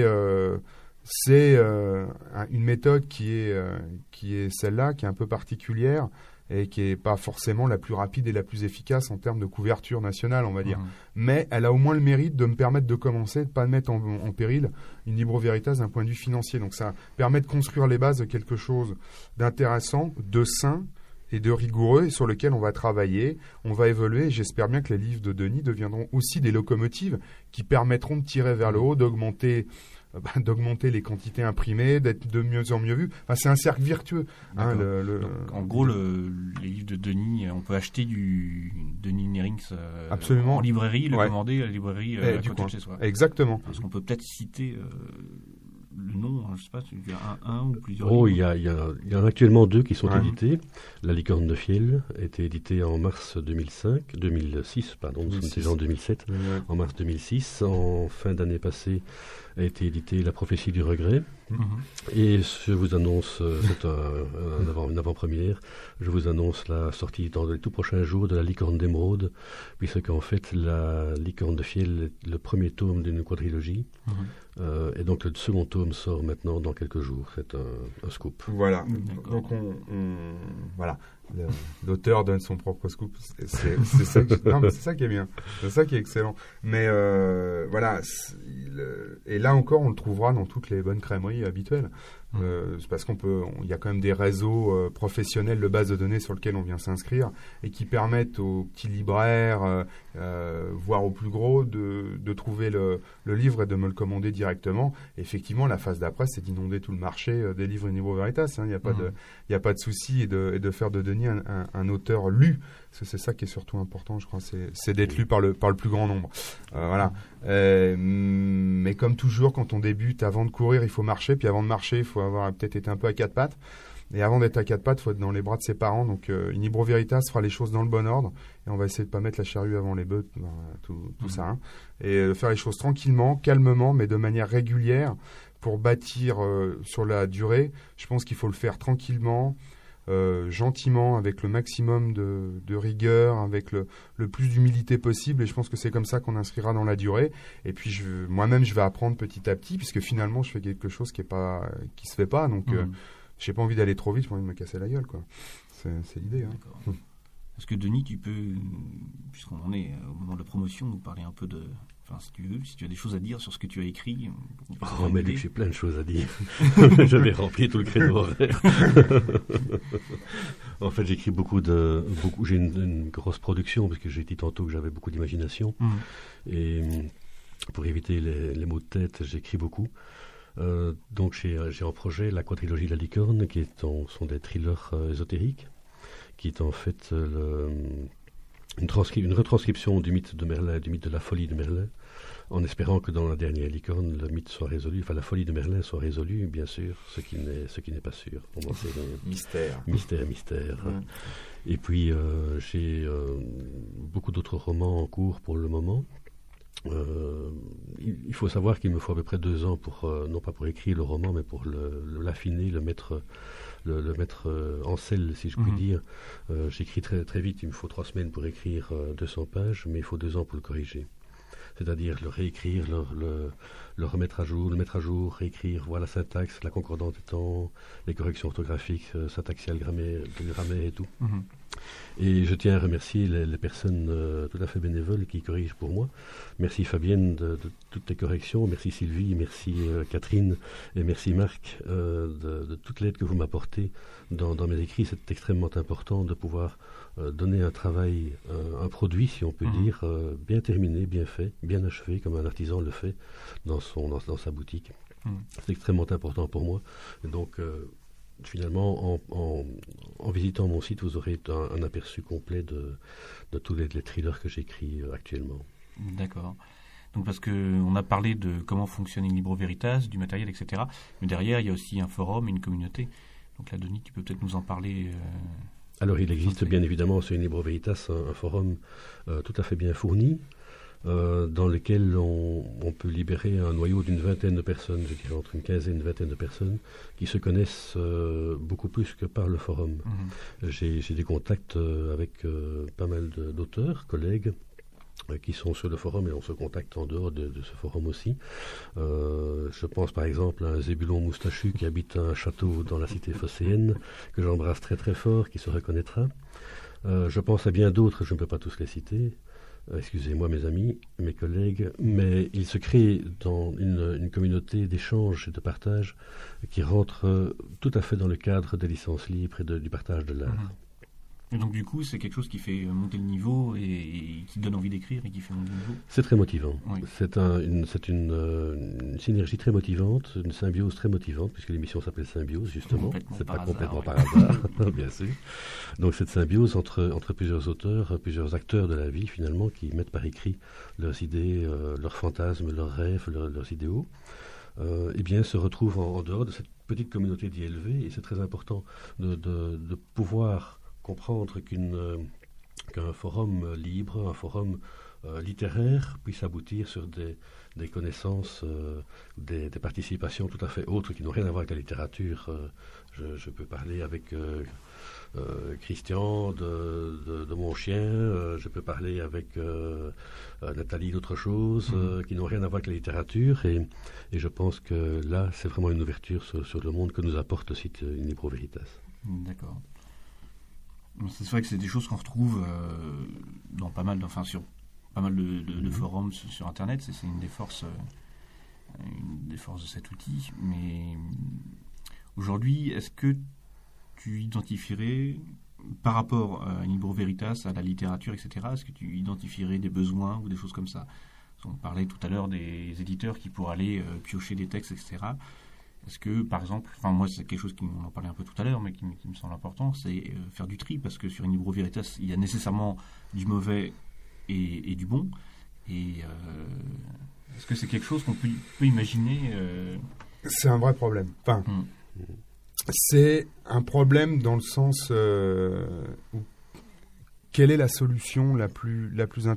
une méthode qui est celle-là, qui est un peu particulière et qui n'est pas forcément la plus rapide et la plus efficace en termes de couverture nationale, on va dire. Mais elle a au moins le mérite de me permettre de commencer, de ne pas mettre en péril une Libro Veritas d'un point de vue financier. Donc ça permet de construire les bases de quelque chose d'intéressant, de sain et de rigoureux, et sur lequel on va travailler, on va évoluer. Et j'espère bien que les livres de Denis deviendront aussi des locomotives qui permettront de tirer vers le haut, d'augmenter les quantités imprimées, d'être de mieux en mieux vues. Enfin, c'est un cercle vertueux. Donc, en gros, les livres de Denis, on peut acheter du Denis Nerings en librairie, le commander à la librairie à côté de chez soi. Exactement. Parce qu'on peut peut-être citer le nom, je ne sais pas, il y a un ou plusieurs livres. Il y a actuellement 2 qui sont édités. La Licorne de Fiel a été éditée en mars 2006, nous sommes déjà en 2007. En mars 2006, en fin d'année passée, a été édité La Prophétie du Regret. Et je vous annonce, c'est une avant-première, je vous annonce la sortie dans les tout prochains jours de La Licorne d'Émeraude, puisque en fait la Licorne de Fiel est le premier tome d'une quadrilogie. Et donc le second tome sort maintenant dans quelques jours. C'est un scoop. Voilà. Donc voilà. L'auteur donne son propre scoop. C'est ça qui est bien. C'est ça qui est excellent. Mais voilà. Et là encore, on le trouvera dans toutes les bonnes crèmeries habituelles. C'est parce il y a quand même des réseaux professionnels de bases de données sur lesquels on vient s'inscrire et qui permettent aux petits libraires, voire aux plus gros, de trouver le livre et de me le commander directement. Et effectivement, la phase d'après, c'est d'inonder tout le marché des livres Libro Veritas. Il n'y a pas de souci et de faire de Denis un auteur lu. Parce que c'est ça qui est surtout important, je crois, c'est d'être lu par le plus grand nombre. Voilà. Mais comme toujours, quand on débute, avant de courir, il faut marcher. Puis avant de marcher, il faut avoir peut-être été un peu à 4 pattes. Et avant d'être à 4 pattes, il faut être dans les bras de ses parents. Donc, une Libro Veritas fera les choses dans le bon ordre. Et on va essayer de pas mettre la charrue avant les bœufs, tout ça. Hein. Et faire les choses tranquillement, calmement, mais de manière régulière pour bâtir sur la durée. Je pense qu'il faut le faire tranquillement, gentiment, avec le maximum de rigueur, avec le plus d'humilité possible. Et je pense que c'est comme ça qu'on inscrira dans la durée. Et puis moi-même, je vais apprendre petit à petit, puisque finalement, je fais quelque chose qui se fait pas. Donc, j'ai pas envie d'aller trop vite, j'ai pas envie de me casser la gueule, quoi. C'est l'idée. Hein. Est-ce que Denis, tu peux, puisqu'on en est au moment de la promotion, nous parler un peu de... Enfin, si tu veux, si tu as des choses à dire sur ce que tu as écrit. Oh, mais Luc, j'ai plein de choses à dire. Je vais remplir tout le créneau horaire. En fait, j'écris beaucoup. J'ai une grosse production, parce que j'ai dit tantôt que j'avais beaucoup d'imagination. Et pour éviter les maux de tête, j'écris beaucoup. Donc j'ai en projet la quadrilogie de la licorne, qui sont des thrillers ésotériques, qui est en fait une retranscription du mythe de Merlin, du mythe de la folie de Merlin, en espérant que dans la dernière licorne, le mythe soit résolu, enfin la folie de Merlin soit résolue, bien sûr, ce qui n'est pas sûr. Mystère. Mystère. Et puis j'ai beaucoup d'autres romans en cours pour le moment. Il faut savoir qu'il me faut à peu près 2 ans non pas pour écrire le roman, mais pour l'affiner, le mettre en selle, si je puis dire. J'écris très, très vite, il me faut 3 semaines pour écrire 200 pages, mais il faut 2 ans pour le corriger. C'est-à-dire le réécrire, le remettre à jour, le mettre à jour, réécrire, voir la syntaxe, la concordance des temps, les corrections orthographiques, syntaxiales, grammaire et tout. Et je tiens à remercier les personnes tout à fait bénévoles qui corrigent pour moi. Merci Fabienne de toutes les corrections, merci Sylvie, merci Catherine et merci Marc de toute l'aide que vous m'apportez dans mes écrits. C'est extrêmement important de pouvoir donner un travail, un produit, si on peut dire, bien terminé, bien fait, bien achevé, comme un artisan le fait dans sa boutique. C'est extrêmement important pour moi. Et donc, finalement, en visitant mon site, vous aurez un aperçu complet de tous les thrillers que j'écris actuellement. D'accord. Donc parce qu'on a parlé de comment fonctionne In Libro Veritas, du matériel, etc. Mais derrière, il y a aussi un forum et une communauté. Donc là, Denis, tu peux peut-être nous en parler. Alors, il existe bien évidemment sur In Libro Veritas un forum tout à fait bien fourni, dans lequel on peut libérer un noyau d'une 20aine de personnes, je dirais entre une 15aine et une 20aine de personnes, qui se connaissent beaucoup plus que par le forum. J'ai des contacts avec pas mal d'auteurs, collègues, qui sont sur le forum, et on se contacte en dehors de ce forum aussi. Je pense par exemple à un Zébulon moustachu qui habite un château dans la cité phocéenne, que j'embrasse très très fort, qui se reconnaîtra. Je pense à bien d'autres, je ne peux pas tous les citer. Excusez-moi mes amis, mes collègues, mais il se crée dans une communauté d'échange et de partage qui rentre tout à fait dans le cadre des licences libres et du partage de l'art. Et donc du coup, c'est quelque chose qui fait monter le niveau et qui donne envie d'écrire et qui fait monter le niveau. C'est très motivant. Oui. C'est une synergie très motivante, une symbiose très motivante, puisque l'émission s'appelle Symbiose, justement. C'est pas complètement par hasard, bien sûr. Donc cette symbiose entre plusieurs auteurs, plusieurs acteurs de la vie, finalement, qui mettent par écrit leurs idées, leurs fantasmes, leurs rêves, leurs idéaux, eh bien, se retrouvent en dehors de cette petite communauté d'ILV, et c'est très important de pouvoir comprendre qu'un forum libre, un forum littéraire puisse aboutir sur des connaissances, des participations tout à fait autres qui n'ont rien à voir avec la littérature. Je peux parler avec Christian de mon chien, je peux parler avec Nathalie d'autre chose, qui n'ont rien à voir avec la littérature, et je pense que là, c'est vraiment une ouverture sur le monde que nous apporte le site In Libro Veritas. D'accord. C'est vrai que c'est des choses qu'on retrouve dans pas mal, sur pas mal de forums sur Internet. C'est une des forces de cet outil. Mais aujourd'hui, est-ce que tu identifierais, par rapport à In Libro Veritas, à la littérature, etc., est-ce que tu identifierais des besoins ou des choses comme ça? On parlait tout à l'heure des éditeurs qui pourraient aller piocher des textes, etc. Est-ce que, par exemple, moi c'est quelque chose on en parlait un peu tout à l'heure, mais qui me semble important, c'est faire du tri, parce que sur In Libro Veritas, il y a nécessairement du mauvais et du bon. Et est-ce que c'est quelque chose qu'on peut imaginer C'est un vrai problème. C'est un problème dans le sens où quelle est la solution la plus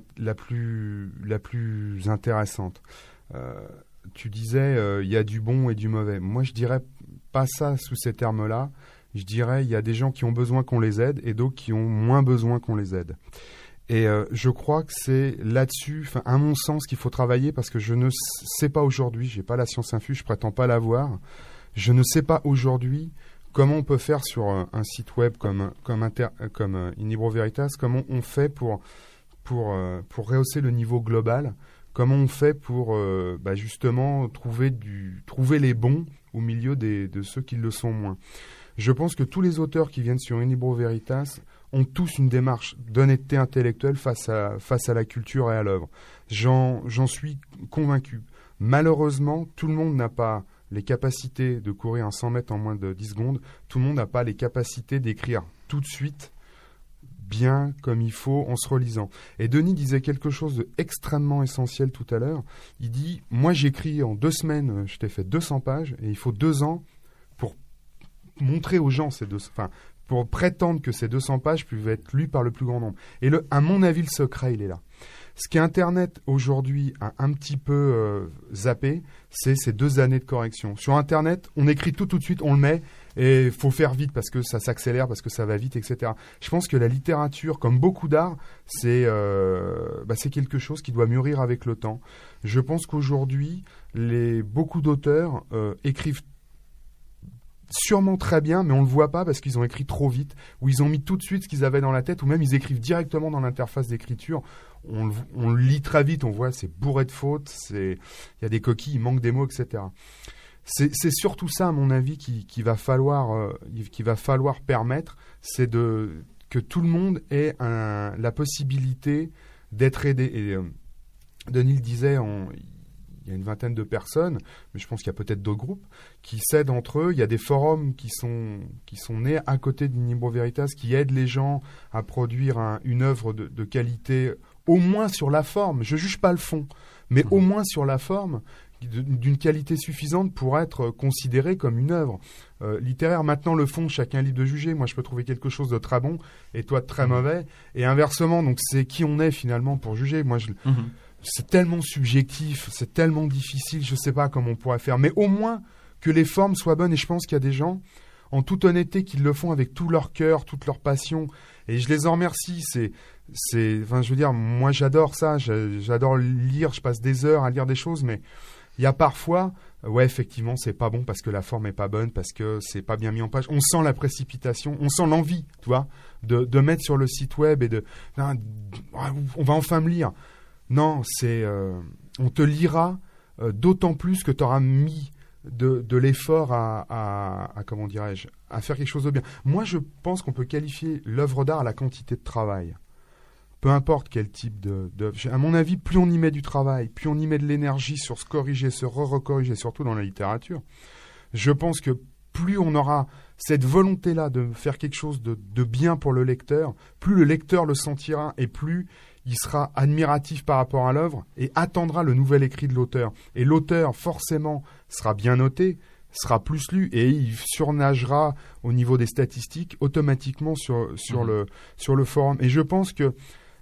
intéressante? Tu disais, il y a du bon et du mauvais. Moi, je dirais pas ça sous ces termes-là. Je dirais, il y a des gens qui ont besoin qu'on les aide et d'autres qui ont moins besoin qu'on les aide. Et je crois que c'est là-dessus, à mon sens, qu'il faut travailler, parce que je ne sais pas aujourd'hui, j'ai pas la science infuse, je prétends pas l'avoir. Je ne sais pas aujourd'hui comment on peut faire sur un site web comme In Libro Veritas, comment on fait pour rehausser le niveau global, comment on fait pour justement trouver les bons au milieu de ceux qui le sont moins. Je pense que tous les auteurs qui viennent sur In Libro Veritas ont tous une démarche d'honnêteté intellectuelle face à la culture et à l'œuvre. J'en suis convaincu. Malheureusement, tout le monde n'a pas les capacités de courir un 100 mètres en moins de 10 secondes. Tout le monde n'a pas les capacités d'écrire tout de suite bien comme il faut en se relisant. Et Denis disait quelque chose d'extrêmement essentiel tout à l'heure. Il dit, moi j'écris en 2 semaines, je t'ai fait 200 pages et il faut 2 ans pour montrer aux gens pour prétendre que ces 200 pages peuvent être lues par le plus grand nombre. Et à mon avis, le secret, il est là. Ce qu'Internet aujourd'hui a un petit peu zappé, c'est ces 2 années de correction. Sur Internet, on écrit tout de suite, on le met, et il faut faire vite parce que ça s'accélère, parce que ça va vite, etc. Je pense que la littérature, comme beaucoup d'art, c'est quelque chose qui doit mûrir avec le temps. Je pense qu'aujourd'hui, beaucoup d'auteurs écrivent sûrement très bien, mais on le voit pas parce qu'ils ont écrit trop vite, ou ils ont mis tout de suite ce qu'ils avaient dans la tête, ou même ils écrivent directement dans l'interface d'écriture. On le lit très vite, on voit, c'est bourré de fautes, il y a des coquilles, il manque des mots, etc. C'est surtout ça, à mon avis, qu'il va falloir permettre, c'est que tout le monde ait la possibilité d'être aidé. Et Denis le disait, il y a une 20aine de personnes, mais je pense qu'il y a peut-être d'autres groupes qui s'aident entre eux. Il y a des forums qui sont nés à côté d'In Libro Veritas, qui aident les gens à produire une œuvre de qualité, au moins sur la forme. Je juge pas le fond, mais au moins sur la forme, d'une qualité suffisante pour être considérée comme une œuvre littéraire. Maintenant, le fond, chacun est libre de juger. Moi, je peux trouver quelque chose de très bon et toi de très mauvais. Et inversement, donc c'est qui on est finalement pour juger. Moi, c'est tellement subjectif, c'est tellement difficile, je ne sais pas comment on pourrait faire. Mais au moins que les formes soient bonnes. Et je pense qu'il y a des gens, en toute honnêteté, qui le font avec tout leur cœur, toute leur passion. Et je les en remercie. Je veux dire, moi j'adore ça, j'adore lire, je passe des heures à lire des choses, mais il y a parfois, effectivement, c'est pas bon parce que la forme est pas bonne, parce que c'est pas bien mis en page. On sent la précipitation, on sent l'envie, tu vois, de mettre sur le site web et on va enfin me lire. Non, on te lira d'autant plus que tu auras mis de l'effort à comment dirais-je, à faire quelque chose de bien. Moi, je pense qu'on peut qualifier l'œuvre d'art à la quantité de travail. Peu importe quel type d'œuvre. À mon avis, plus on y met du travail, plus on y met de l'énergie sur se corriger, se recorriger, surtout dans la littérature, je pense que plus on aura cette volonté-là de faire quelque chose de bien pour le lecteur, plus le lecteur le sentira et plus il sera admiratif par rapport à l'œuvre et attendra le nouvel écrit de l'auteur. Et l'auteur, forcément, sera bien noté, sera plus lu et il surnagera au niveau des statistiques automatiquement sur le forum. Et je pense que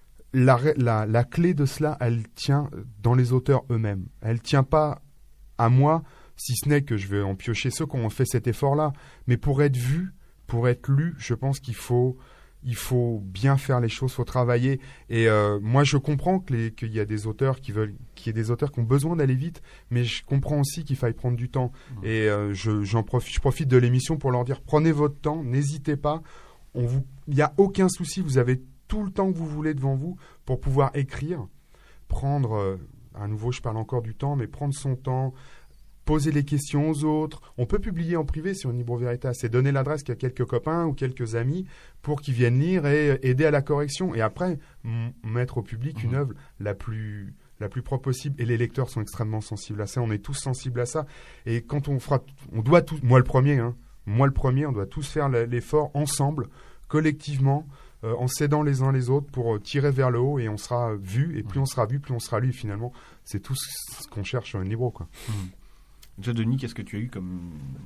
la clé de cela, elle tient dans les auteurs eux-mêmes. Elle tient pas à moi, si ce n'est que je vais en piocher ceux qui ont fait cet effort-là. Mais pour être vu, pour être lu, je pense qu'il faut bien faire les choses, faut travailler. Et moi, je comprends qu'il y a des auteurs qu'il y ait des auteurs qui ont besoin d'aller vite, mais je comprends aussi qu'il faille prendre du temps. Et je profite de l'émission pour leur dire, prenez votre temps, n'hésitez pas. Il n'y a aucun souci, vous avez tout le temps que vous voulez devant vous pour pouvoir écrire, prendre, à nouveau, je parle encore du temps, mais prendre son temps, poser les questions aux autres. On peut publier en privé sur In Libro Veritas et donner l'adresse qu'à quelques copains ou quelques amis pour qu'ils viennent lire et aider à la correction. Et après, mettre au public une œuvre la plus propre possible. Et les lecteurs sont extrêmement sensibles à ça. On est tous sensibles à ça. Et quand on doit tous, moi le premier, on doit tous faire l'effort ensemble, collectivement, en s'aidant les uns les autres pour tirer vers le haut et on sera vu. Et plus on sera vu, plus on sera lu. Et finalement, c'est tout ce qu'on cherche sur Un Libro, quoi. Déjà, Denis, qu'est-ce que tu as eu comme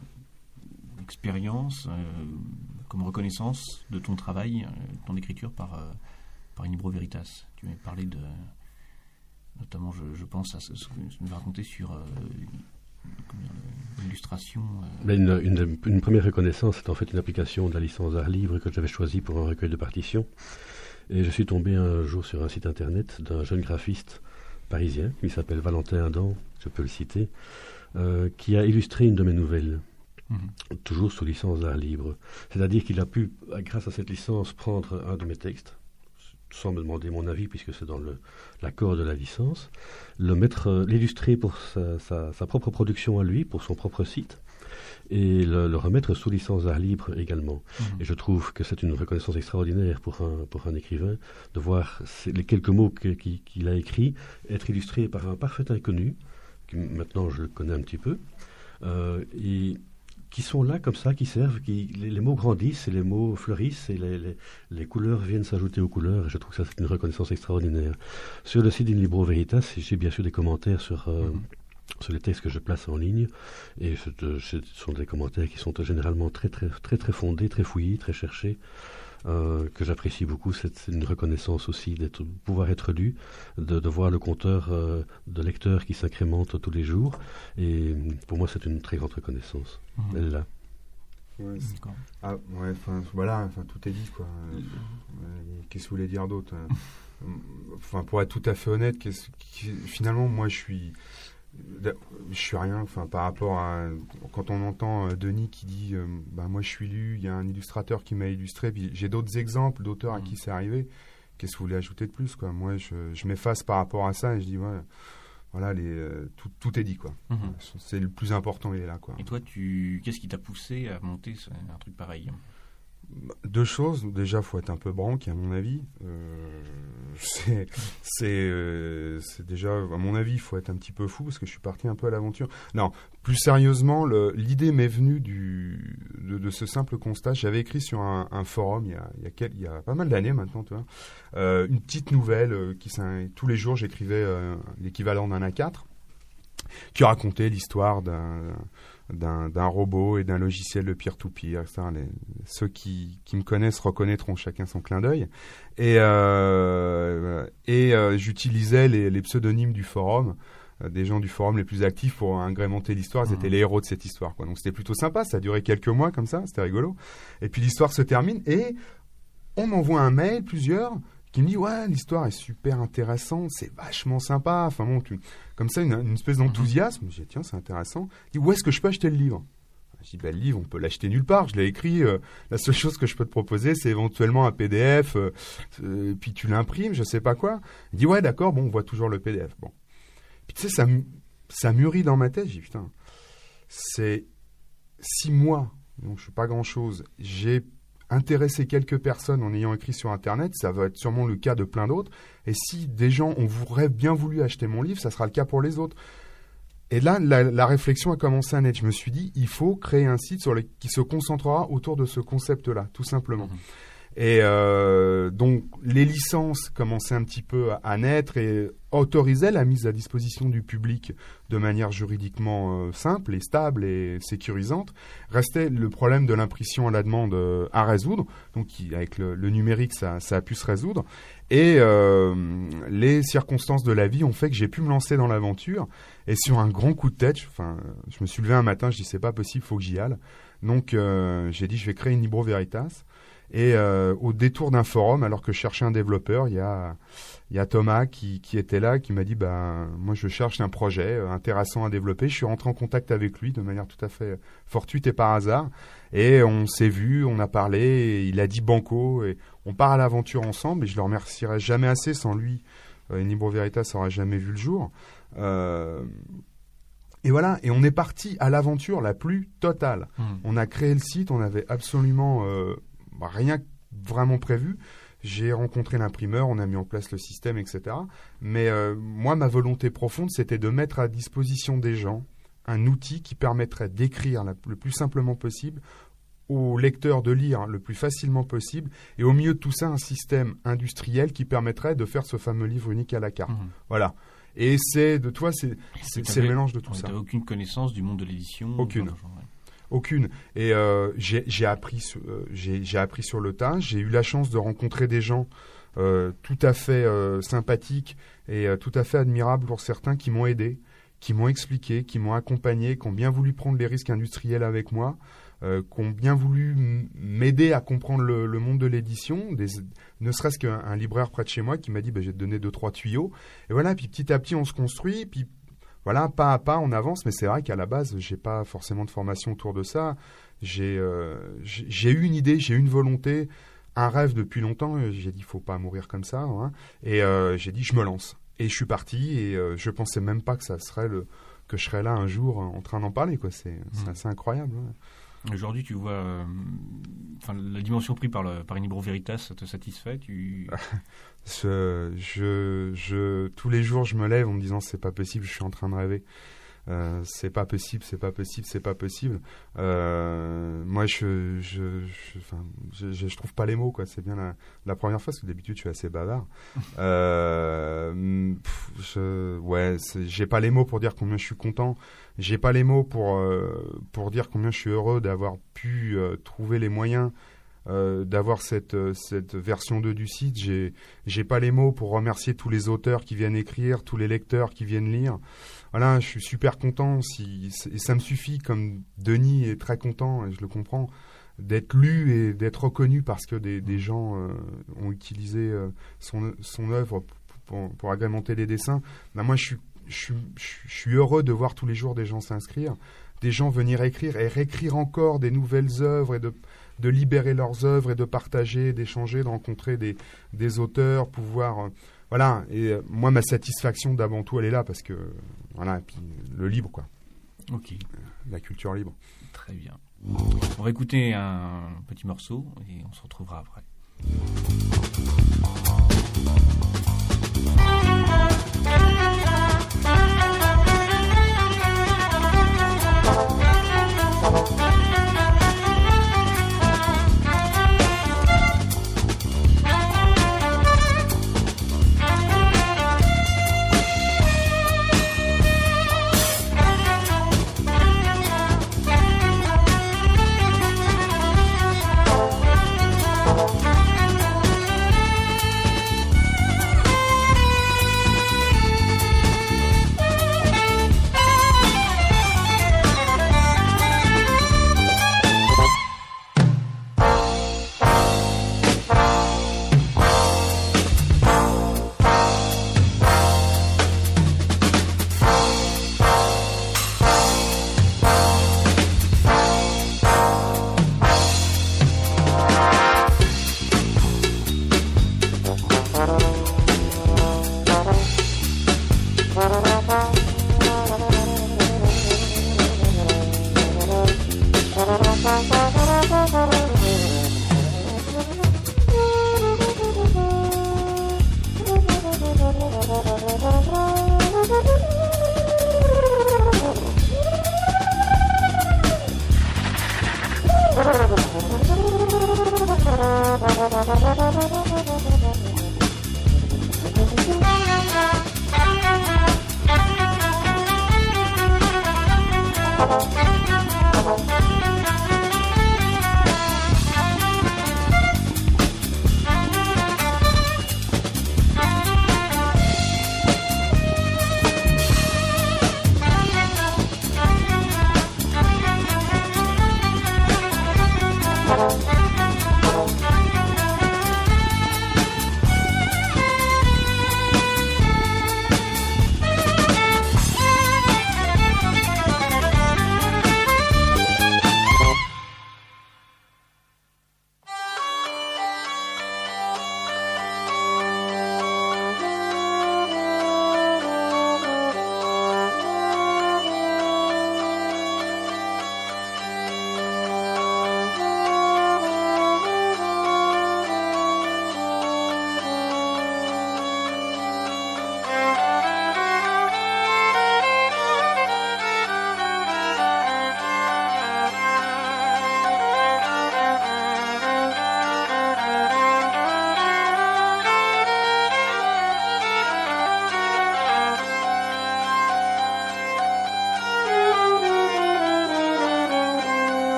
expérience, comme reconnaissance de ton travail, ton écriture par In Libro Veritas? Tu m'avais parlé de, notamment, je pense à ce que tu nous as raconté sur l'illustration. Une première reconnaissance, c'est en fait une application de la licence Art Libre que j'avais choisie pour un recueil de partitions. Et je suis tombé un jour sur un site internet d'un jeune graphiste parisien qui s'appelle Valentin Adam, je peux le citer, qui a illustré une de mes nouvelles. toujours sous licence d'art libre. C'est-à-dire qu'il a pu, grâce à cette licence, prendre un de mes textes, sans me demander mon avis, puisque c'est dans l'accord de la licence, l'illustrer pour sa propre production à lui, pour son propre site, et le remettre sous licence d'art libre également. Et je trouve que c'est une reconnaissance extraordinaire pour un écrivain de voir les quelques mots qu'il a écrits être illustrés par un parfait inconnu, qui maintenant je le connais un petit peu, et qui sont là comme ça, qui servent, les mots grandissent et les mots fleurissent et les couleurs viennent s'ajouter aux couleurs, et je trouve que ça c'est une reconnaissance extraordinaire. Sur le site d'In Libro Veritas, j'ai bien sûr des commentaires sur les textes que je place en ligne, et ce sont des commentaires qui sont généralement très très très très fondés, très fouillis, très cherchés, que j'apprécie beaucoup. C'est une reconnaissance aussi de pouvoir être lu, de voir le compteur de lecteurs qui s'incrémente tous les jours, et pour moi c'est une très grande reconnaissance. Elle est là. Ouais, voilà, tout est dit, quoi. Qu'est-ce que vous voulez dire d'autre? Pour être tout à fait honnête, finalement, moi, je suis rien, par rapport à quand on entend Denis qui dit moi je suis lu, il y a un illustrateur qui m'a illustré, puis j'ai d'autres exemples d'auteurs à qui c'est arrivé. Qu'est-ce que vous voulez ajouter de plus, quoi? Moi je m'efface par rapport à ça et je dis voilà, tout est dit, quoi. C'est le plus important, il est là, quoi. Et toi, qu'est-ce qui t'a poussé à monter un truc pareil? Deux choses. Déjà, faut être un peu branque, à mon avis. C'est déjà, à mon avis, il faut être un petit peu fou, parce que je suis parti un peu à l'aventure. Non, plus sérieusement, l'idée m'est venue de ce simple constat. J'avais écrit sur un forum il y a pas mal d'années maintenant, tu vois, une petite nouvelle tous les jours j'écrivais l'équivalent d'un A4, qui racontait l'histoire d'un robot et d'un logiciel de peer-to-peer. Ceux qui me connaissent reconnaîtront chacun son clin d'œil. Et j'utilisais les pseudonymes du forum, des gens du forum les plus actifs pour agrémenter l'histoire. Ils étaient les héros de cette histoire, quoi. Donc c'était plutôt sympa, ça a duré quelques mois comme ça, c'était rigolo. Et puis l'histoire se termine et on m'envoie un mail, plusieurs, qui me dit ouais, l'histoire est super intéressante, c'est vachement sympa. Enfin bon, comme ça, une espèce d'enthousiasme. Je dis tiens, c'est intéressant. Il dit où est-ce que je peux acheter le livre? Je dis le livre, on peut l'acheter nulle part. Je l'ai écrit. La seule chose que je peux te proposer, c'est éventuellement un PDF. Puis tu l'imprimes, je sais pas quoi. Il dit ouais, d'accord. Bon, on voit toujours le PDF. Bon. Puis tu sais, ça mûrit dans ma tête. Je dis putain, c'est 6 mois. Donc je suis pas grand chose. J'ai intéresser quelques personnes en ayant écrit sur Internet, ça va être sûrement le cas de plein d'autres. Et si des gens auraient bien voulu acheter mon livre, ça sera le cas pour les autres. Et là, la réflexion a commencé à naître. Je me suis dit, il faut créer un site qui se concentrera autour de ce concept-là, tout simplement. Et donc, les licences commençaient un petit peu à naître et autorisaient la mise à disposition du public de manière juridiquement simple et stable et sécurisante. Restait le problème de l'impression à la demande à résoudre. Donc, avec le numérique, ça a pu se résoudre. Et les circonstances de la vie ont fait que j'ai pu me lancer dans l'aventure. Et sur un grand coup de tête, je me suis levé un matin, je dis c'est pas possible, faut que j'y aille. Donc, j'ai dit je vais créer une Libro Veritas. Et au détour d'un forum, alors que je cherchais un développeur, il y a Thomas qui était là, qui m'a dit moi je cherche un projet intéressant à développer. Je suis rentré en contact avec lui de manière tout à fait fortuite et par hasard, et on s'est vu, on a parlé, et il a dit banco, et on part à l'aventure ensemble. Et je le remercierai jamais assez. Sans lui, Libro Veritas n'aurait jamais vu le jour. Et voilà, et on est parti à l'aventure la plus totale. On a créé le site, on avait absolument rien vraiment prévu. J'ai rencontré l'imprimeur, on a mis en place le système, etc. Mais moi, ma volonté profonde, c'était de mettre à disposition des gens un outil qui permettrait d'écrire le plus simplement possible, aux lecteurs de lire le plus facilement possible, et au milieu de tout ça, un système industriel qui permettrait de faire ce fameux livre unique à la carte. Voilà. Et c'est le mélange de tout ça. Tu n'avais aucune connaissance du monde de l'édition? Aucune. Et j'ai appris sur le tas. J'ai eu la chance de rencontrer des gens tout à fait sympathiques et tout à fait admirables pour certains, qui m'ont aidé, qui m'ont expliqué, qui m'ont accompagné, qui ont bien voulu prendre les risques industriels avec moi, qui ont bien voulu m'aider à comprendre le monde de l'édition. Ne serait-ce qu'un libraire près de chez moi qui m'a dit je vais te donner 2-3 tuyaux. Et voilà, puis petit à petit on se construit, puis voilà, pas à pas, on avance. Mais c'est vrai qu'à la base, j'ai pas forcément de formation autour de ça. J'ai eu une idée, j'ai eu une volonté, un rêve depuis longtemps. J'ai dit, faut pas mourir comme ça, hein. Et j'ai dit, je me lance. Et je suis parti. Et je pensais même pas que ça serait que je serais là un jour en train d'en parler, quoi. C'est assez incroyable. Ouais. Aujourd'hui, tu vois, la dimension prise par Inlibro Veritas, ça te satisfait? Tous les jours, je me lève en me disant, c'est pas possible, je suis en train de rêver. C'est pas possible. Moi, je trouve pas les mots, quoi. C'est bien la première fois, parce que d'habitude, je suis assez bavard. J'ai pas les mots pour dire combien je suis content. J'ai pas les mots pour dire combien je suis heureux d'avoir pu trouver les moyens d'avoir cette version 2 du site. J'ai pas les mots pour remercier tous les auteurs qui viennent écrire, tous les lecteurs qui viennent lire. Voilà, je suis super content. Et ça me suffit, comme Denis est très content, et je le comprends, d'être lu et d'être reconnu parce que des gens ont utilisé son œuvre pour agrémenter les dessins. Ben moi, je suis heureux de voir tous les jours des gens s'inscrire, des gens venir écrire et réécrire encore des nouvelles œuvres et de libérer leurs œuvres et de partager, d'échanger, de rencontrer des auteurs, pouvoir... voilà, et moi, ma satisfaction d'avant tout, elle est là, parce que... Voilà, et puis le libre, quoi. Ok. La culture libre. Très bien. On va écouter un petit morceau et on se retrouvera après.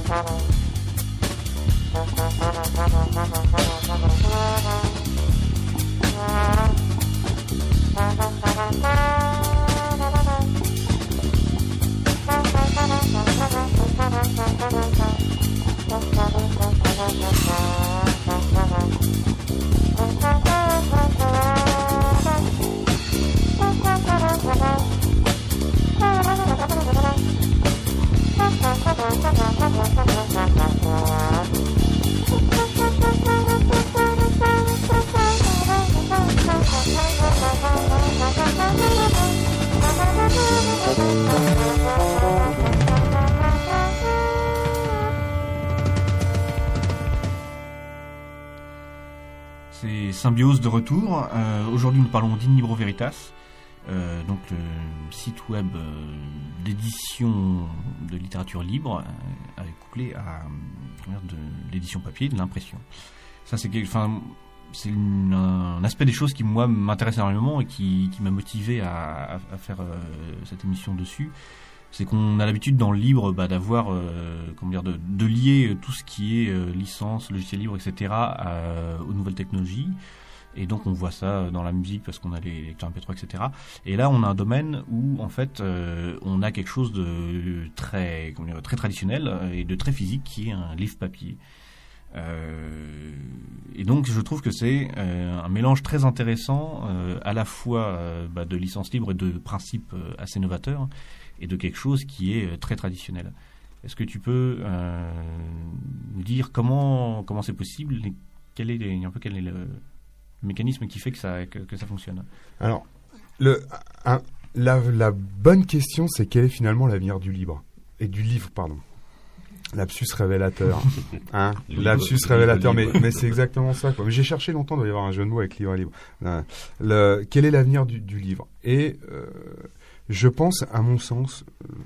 C'est Symbiose de retour. Aujourd'hui, nous parlons d'In Libro Veritas, donc le site web d'édition de littérature libre, couplé à de l'édition papier, de l'impression. Ça, c'est un aspect des choses qui, moi, m'intéresse énormément et qui m'a motivé à faire cette émission dessus. C'est qu'on a l'habitude dans le libre d'avoir, de lier tout ce qui est licence, logiciel libre, etc. Aux nouvelles technologies. Et donc on voit ça dans la musique parce qu'on a les lecteurs MP3, etc. Et là on a un domaine où en fait on a quelque chose de très traditionnel et de très physique qui est un livre papier. Et donc je trouve que c'est un mélange très intéressant à la fois de licence libre et de principes assez novateurs et de quelque chose qui est très traditionnel. Est-ce que tu peux nous dire comment c'est possible et quel est le mécanisme qui fait que ça fonctionne? Alors, la bonne question, c'est quel est finalement l'avenir du livre du livre, pardon. Lapsus révélateur, hein. Lapsus révélateur, mais c'est exactement ça, quoi. Mais j'ai cherché longtemps, il doit y avoir un jeu de mots avec livre et livre. Quel est l'avenir du livre? Et je pense, à mon sens,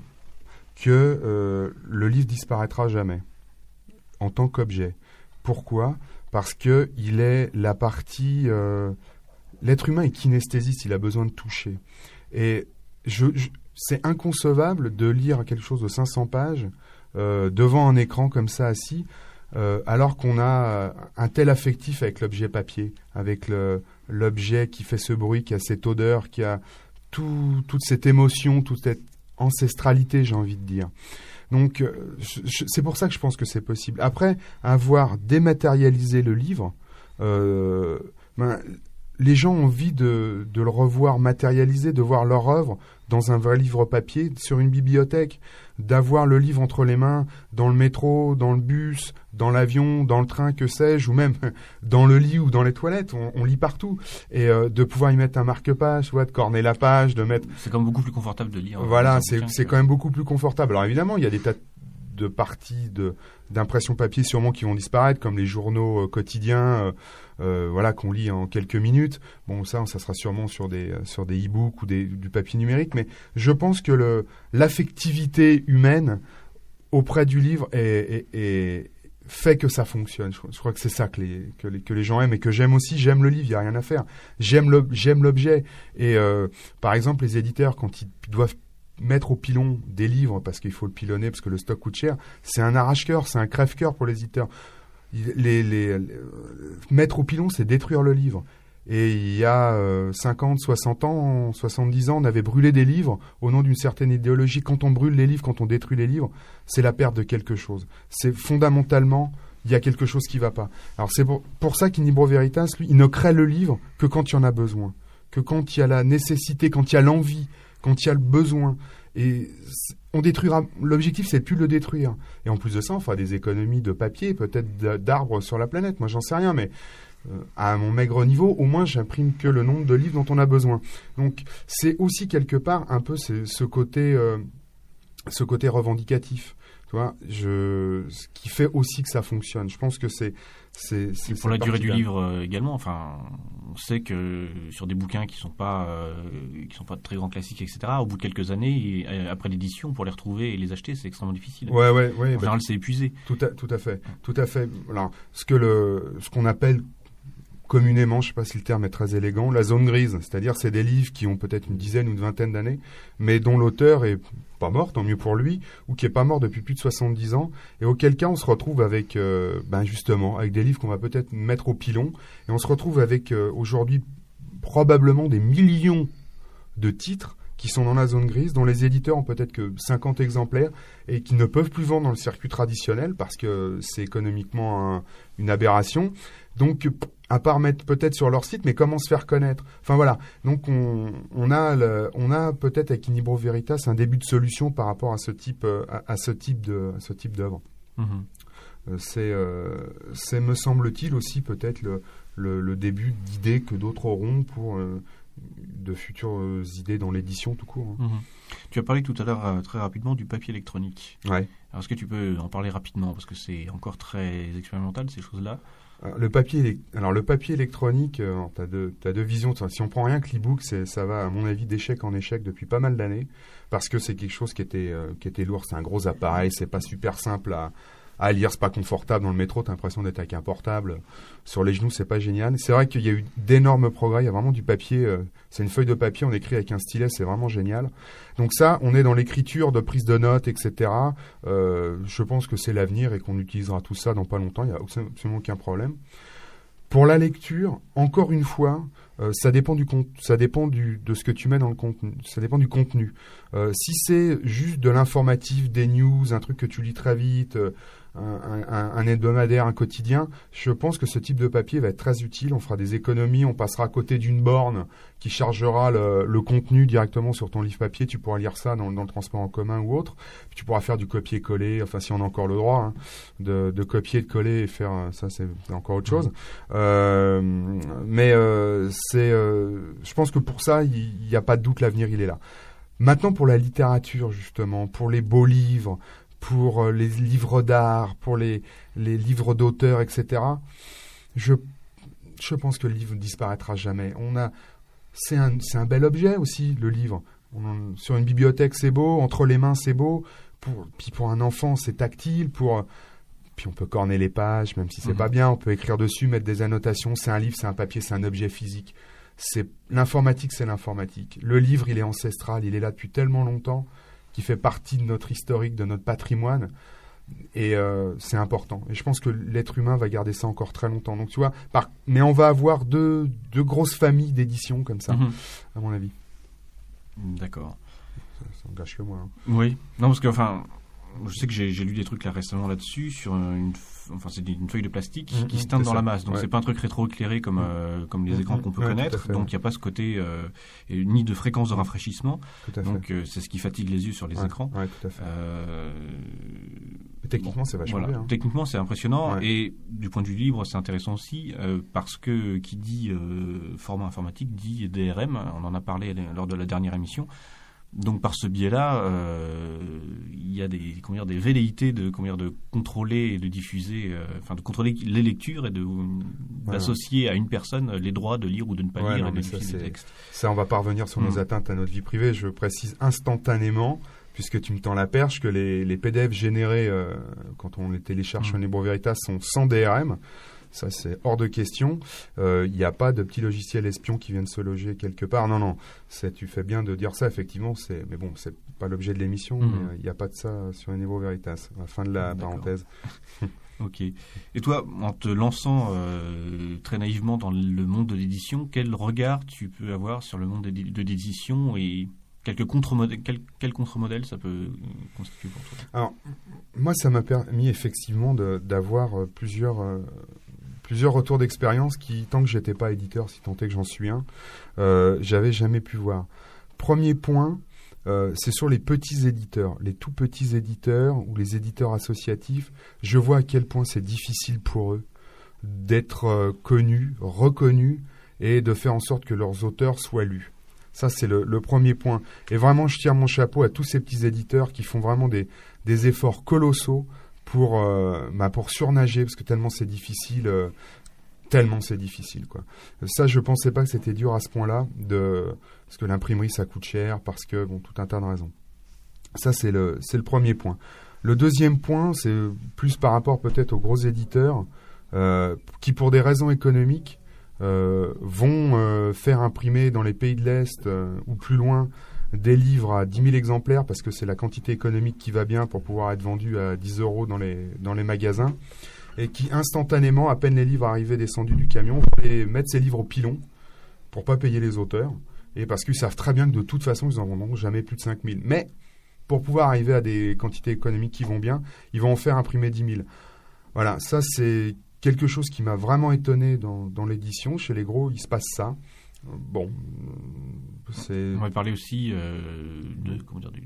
que le livre disparaîtra jamais en tant qu'objet. Pourquoi? Parce que il est la partie. L'être humain est kinesthésiste, il a besoin de toucher. Et c'est inconcevable de lire quelque chose de 500 pages devant un écran comme ça assis, alors qu'on a un tel affectif avec l'objet papier, avec l'objet qui fait ce bruit, qui a cette odeur, qui a toute cette émotion, toute cette ancestralité, j'ai envie de dire. Donc, c'est pour ça que je pense que c'est possible. Après, avoir dématérialisé le livre, les gens ont envie de le revoir matérialisé, de voir leur œuvre dans un vrai livre papier, sur une bibliothèque, d'avoir le livre entre les mains, dans le métro, dans le bus, dans l'avion, dans le train, que sais-je, ou même dans le lit ou dans les toilettes, on lit partout. Et de pouvoir y mettre un marque-page, de corner la page, de mettre... C'est quand même beaucoup plus confortable de lire. Voilà, c'est quand même beaucoup plus confortable. Alors évidemment, il y a des tas de parties d'impression papier sûrement qui vont disparaître, comme les journaux quotidiens, qu'on lit en quelques minutes. Bon, ça sera sûrement sur des e-books ou du papier numérique, mais je pense que l'affectivité humaine auprès du livre fait que ça fonctionne. Je crois que c'est ça que les gens aiment, et que j'aime aussi. J'aime le livre, il n'y a rien à faire. J'aime l'objet. Et par exemple, les éditeurs, quand ils doivent mettre au pilon des livres, parce qu'il faut le pilonner, parce que le stock coûte cher, c'est un arrache-cœur, c'est un crève-cœur pour les éditeurs. Mettre au pilon, c'est détruire le livre. Et il y a 50, 60 ans, 70 ans, on avait brûlé des livres au nom d'une certaine idéologie. Quand on brûle les livres, quand on détruit les livres, c'est la perte de quelque chose. C'est fondamentalement, il y a quelque chose qui ne va pas. Alors c'est pour ça qu'In Libro Veritas, lui, il ne crée le livre que quand il y en a besoin, que quand il y a la nécessité, quand il y a l'envie, quand il y a le besoin. Et on détruira. L'objectif, c'est de plus le détruire. Et en plus de ça, on fera des économies de papier, peut-être d'arbres sur la planète. Moi, j'en sais rien, mais à mon maigre niveau, au moins, j'imprime que le nombre de livres dont on a besoin. Donc, c'est aussi quelque part un peu ce côté revendicatif. Tu vois, ce qui fait aussi que ça fonctionne. Je pense que c'est pour la durée du livre également. Enfin, on sait que sur des bouquins qui sont pas de très grands classiques, etc., au bout de quelques années, après l'édition, pour les retrouver et les acheter, c'est extrêmement difficile. Ouais. En général, c'est épuisé. Tout à fait. Alors, ce qu'on appelle communément, je ne sais pas si le terme est très élégant, la zone grise, c'est-à-dire c'est des livres qui ont peut-être une dizaine ou une vingtaine d'années, mais dont l'auteur est pas mort, tant mieux pour lui, ou qui est pas mort depuis plus de 70 ans, et auquel cas on se retrouve avec, justement, avec des livres qu'on va peut-être mettre au pilon, et on se retrouve avec aujourd'hui probablement des millions de titres qui sont dans la zone grise, dont les éditeurs ont peut-être que 50 exemplaires et qui ne peuvent plus vendre dans le circuit traditionnel parce que c'est économiquement une aberration. Donc, à part mettre peut-être sur leur site, mais comment se faire connaître? Enfin voilà. Donc, on a peut-être avec In Libro Veritas un début de solution par rapport à ce type d'œuvre. C'est me semble-t-il aussi peut-être le début d'idées que d'autres auront pour de futures idées dans l'édition tout court. Tu as parlé tout à l'heure très rapidement du papier électronique. Ouais. Alors est-ce que tu peux en parler rapidement parce que c'est encore très expérimental ces choses-là? Le papier électronique, t'as deux visions. Si on prend rien que l'e-book, ça va à mon avis d'échec en échec depuis pas mal d'années parce que c'est quelque chose qui était lourd. C'est un gros appareil, c'est pas super simple à lire, c'est pas confortable dans le métro, t'as l'impression d'être avec un portable sur les genoux, c'est pas génial. C'est vrai qu'il y a eu d'énormes progrès, il y a vraiment du papier, c'est une feuille de papier, on écrit avec un stylet, c'est vraiment génial. Donc ça, on est dans l'écriture de prise de notes, etc. Je pense que c'est l'avenir et qu'on utilisera tout ça dans pas longtemps, il y a absolument aucun problème. Pour la lecture, encore une fois, ça dépend de ce que tu mets dans le contenu. Ça dépend du contenu. Si c'est juste de l'informatif, des news, un truc que tu lis très vite, un hebdomadaire, un quotidien, je pense que ce type de papier va être très utile. On fera des économies, on passera à côté d'une borne qui chargera le contenu directement sur ton livre papier. Tu pourras lire ça dans le transport en commun ou autre. Puis tu pourras faire du copier-coller, enfin si on a encore le droit de copier, de coller et faire ça, c'est encore autre chose. Je pense que pour ça, il n'y a pas de doute, l'avenir il est là. Maintenant pour la littérature justement, pour les beaux livres, pour les livres d'art, pour les livres d'auteurs, etc. Je pense que le livre ne disparaîtra jamais. C'est un bel objet aussi, le livre. Sur une bibliothèque, c'est beau. Entre les mains, c'est beau. Puis pour un enfant, c'est tactile. Puis on peut corner les pages, même si c'est pas bien. On peut écrire dessus, mettre des annotations. C'est un livre, c'est un papier, c'est un objet physique. L'informatique, c'est l'informatique. Le livre, il est ancestral. Il est là depuis tellement longtemps, qui fait partie de notre historique, de notre patrimoine, et c'est important. Et je pense que l'être humain va garder ça encore très longtemps. Donc tu vois, mais on va avoir deux grosses familles d'éditions comme ça, à mon avis. D'accord. Ça engage que moi. Oui. Non, parce que je sais que j'ai lu des trucs là récemment là-dessus sur c'est une feuille de plastique qui se teinte dans la masse. Donc c'est pas un truc rétroéclairé comme les écrans qu'on peut connaître. Donc il n'y a pas ce côté ni de fréquence de rafraîchissement. Donc c'est ce qui fatigue les yeux sur les écrans. Ouais, tout à fait. Techniquement c'est vachement bien. Techniquement c'est impressionnant et du point de vue libre c'est intéressant aussi parce que qui dit format informatique dit DRM. On en a parlé lors de la dernière émission. Donc par ce biais-là, il y a des velléités de contrôler et de diffuser, de contrôler les lectures et d'associer à une personne les droits de lire ou de ne pas lire et de diffuser des textes. Ça, on va pas revenir sur nos atteintes à notre vie privée. Je précise instantanément, puisque tu me tends la perche, que les PDF générés quand on les télécharge sur Libro Veritas sont sans DRM. Ça, c'est hors de question. Il n'y a pas de petits logiciels espions qui viennent se loger quelque part. Non. Tu fais bien de dire ça, effectivement. Mais bon, c'est pas l'objet de l'émission. Mais il n'y a pas de ça sur les Libro Veritas. À la fin de la parenthèse. Ok. Et toi, en te lançant très naïvement dans le monde de l'édition, quel regard tu peux avoir sur le monde de l'édition et quel contre-modèle ça peut constituer pour toi? Alors, moi, ça m'a permis effectivement d'avoir plusieurs retours d'expérience qui, tant que j'étais pas éditeur, si tant est que j'en suis un, j'avais jamais pu voir. Premier point, c'est sur les petits éditeurs, les tout petits éditeurs ou les éditeurs associatifs. Je vois à quel point c'est difficile pour eux d'être connus, reconnus et de faire en sorte que leurs auteurs soient lus. Ça, c'est le premier point. Et vraiment, je tire mon chapeau à tous ces petits éditeurs qui font vraiment des efforts colossaux pour surnager, parce que tellement c'est difficile, quoi. Ça, je pensais pas que c'était dur à ce point-là, parce que l'imprimerie, ça coûte cher, parce que, tout un tas de raisons. Ça, c'est le premier point. Le deuxième point, c'est plus par rapport peut-être aux gros éditeurs, qui, pour des raisons économiques, vont faire imprimer dans les pays de l'Est ou plus loin des livres à 10 000 exemplaires parce que c'est la quantité économique qui va bien pour pouvoir être vendu à 10 € dans les magasins, et qui instantanément, à peine les livres arrivés descendus du camion, vont mettre ces livres au pilon pour pas payer les auteurs, et parce qu'ils savent très bien que de toute façon, ils en vendront jamais plus de 5 000. Mais pour pouvoir arriver à des quantités économiques qui vont bien, ils vont en faire imprimer 10 000. Voilà, ça c'est quelque chose qui m'a vraiment étonné dans l'édition. Chez les gros, il se passe ça. Bon, c'est... On va parler aussi de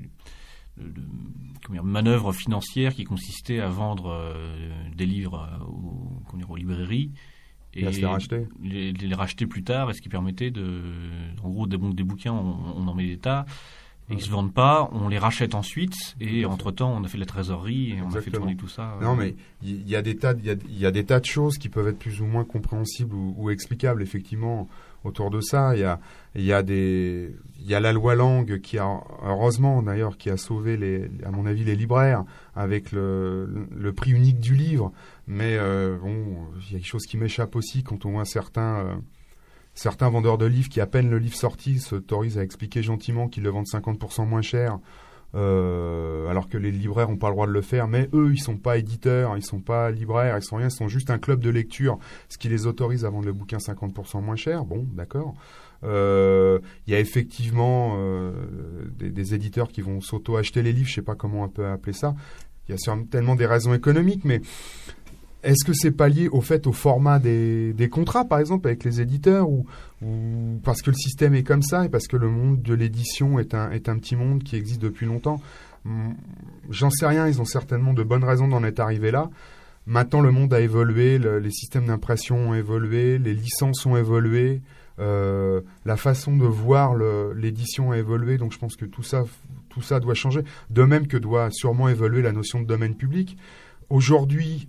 manœuvres financières qui consistaient à vendre des livres aux librairies et à se les racheter. Les racheter plus tard, et ce qui permettait en gros, des bouquins, on en met des tas. Et ils se vendent pas, on les rachète ensuite, et entre-temps, on a fait la trésorerie, et on a fait tourner tout ça. Non, mais il y a des tas de choses qui peuvent être plus ou moins compréhensibles ou explicables, effectivement, autour de ça. Il y a la loi Lang qui a, heureusement d'ailleurs, qui a sauvé à mon avis, les libraires avec le prix unique du livre. Mais bon, il y a quelque chose qui m'échappe aussi quand on voit certains vendeurs de livres qui, à peine le livre sorti, s'autorisent à expliquer gentiment qu'ils le vendent 50% moins cher, alors que les libraires n'ont pas le droit de le faire. Mais eux, ils sont pas éditeurs, ils sont pas libraires, ils sont rien, ils sont juste un club de lecture, ce qui les autorise à vendre le bouquin 50% moins cher. Bon, d'accord. Il y a effectivement des éditeurs qui vont s'auto-acheter les livres, je sais pas comment on peut appeler ça. Il y a certainement des raisons économiques, mais est-ce que c'est pas lié au format des contrats, par exemple, avec les éditeurs, ou parce que le système est comme ça et parce que le monde de l'édition est un petit monde qui existe depuis longtemps? J'en sais rien, ils ont certainement de bonnes raisons d'en être arrivés là. Maintenant, le monde a évolué, les systèmes d'impression ont évolué, les licences ont évolué, la façon de voir l'édition a évolué, donc je pense que tout ça doit changer. De même que doit sûrement évoluer la notion de domaine public. Aujourd'hui,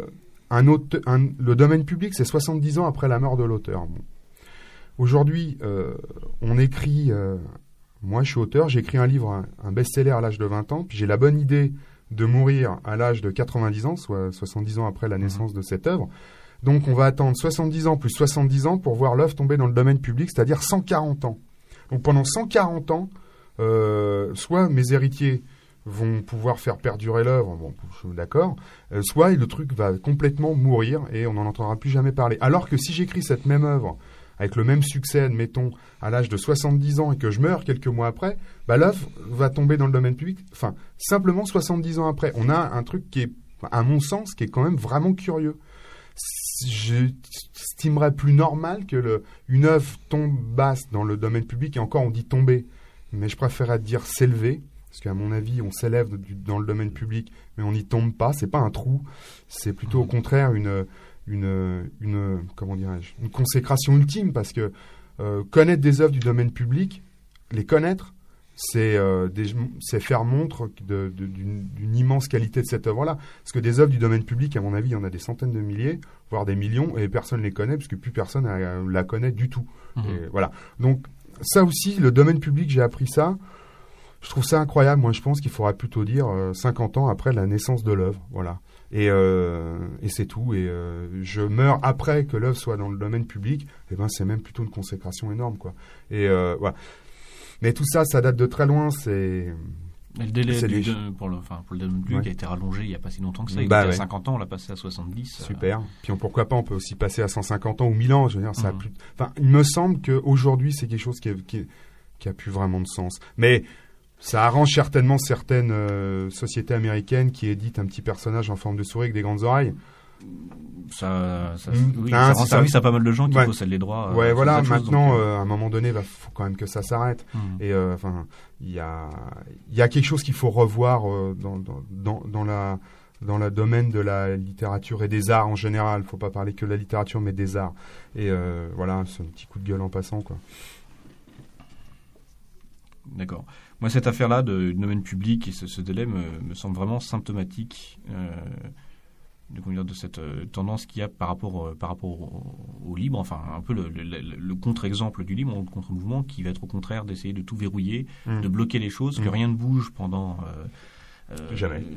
le domaine public, c'est 70 ans après la mort de l'auteur. Bon. Aujourd'hui, on écrit... moi, je suis auteur, j'écris un livre, un best-seller à l'âge de 20 ans, puis j'ai la bonne idée de mourir à l'âge de 90 ans, soit 70 ans après la naissance de cette œuvre. Donc, on va attendre 70 ans plus 70 ans pour voir l'œuvre tomber dans le domaine public, c'est-à-dire 140 ans. Donc, pendant 140 ans, soit mes héritiers vont pouvoir faire perdurer l'œuvre, bon, je suis d'accord, soit le truc va complètement mourir et on n'en entendra plus jamais parler. Alors que si j'écris cette même œuvre avec le même succès, admettons, à l'âge de 70 ans et que je meurs quelques mois après, bah, l'œuvre va tomber dans le domaine public, enfin, simplement 70 ans après. On a un truc qui est, à mon sens, qui est quand même vraiment curieux. J'estimerais plus normal que une œuvre tombe basse dans le domaine public, et encore on dit tomber, mais je préférerais dire s'élever. Parce qu'à mon avis, on s'élève dans le domaine public, mais on n'y tombe pas. C'est pas un trou. C'est plutôt au contraire comment dirais-je, une consécration ultime, parce que connaître des œuvres du domaine public, les connaître, c'est faire montre d'une immense qualité de cette œuvre-là. Parce que des œuvres du domaine public, à mon avis, il y en a des centaines de milliers, voire des millions, et personne ne les connaît, parce que plus personne la connaît du tout. Et voilà. Donc ça aussi, le domaine public, j'ai appris ça. Je trouve ça incroyable. Moi, je pense qu'il faudra plutôt dire 50 ans après la naissance de l'œuvre. Voilà. Et c'est tout. Et je meurs après que l'œuvre soit dans le domaine public. Et ben, c'est même plutôt une consécration énorme, quoi. Et voilà. Mais tout ça, ça date de très loin. C'est... Mais le délai pour le domaine public a été rallongé il n'y a pas si longtemps que ça. Il était à 50 ans, on l'a passé à 70. Super. Puis pourquoi pas, on peut aussi passer à 150 ans ou 1000 ans. Je veux dire, ça a plus... Enfin, il me semble qu'aujourd'hui, c'est quelque chose qui a plus vraiment de sens. Mais ça arrange certainement certaines sociétés américaines qui éditent un petit personnage en forme de souris avec des grandes oreilles. Ça rend service à pas mal de gens qui possèdent les droits. Ouais, voilà. Maintenant, à un moment donné, faut quand même que ça s'arrête. Et il y a quelque chose qu'il faut revoir dans le domaine de la littérature et des arts en général. Faut pas parler que de la littérature, mais des arts. Et voilà, c'est un petit coup de gueule en passant, quoi. D'accord. Moi, cette affaire-là du domaine public et ce délai me semble vraiment symptomatique de cette tendance qu'il y a par rapport au libre, enfin un peu le contre-exemple du libre, ou le contre-mouvement, qui va être au contraire d'essayer de tout verrouiller, de bloquer les choses, que rien ne bouge pendant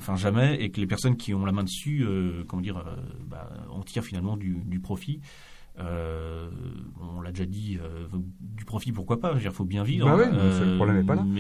jamais, et que les personnes qui ont la main dessus, en tirent finalement du profit. On l'a déjà dit, du profit, pourquoi pas? Il faut bien vivre. Bah oui, le problème n'est pas là.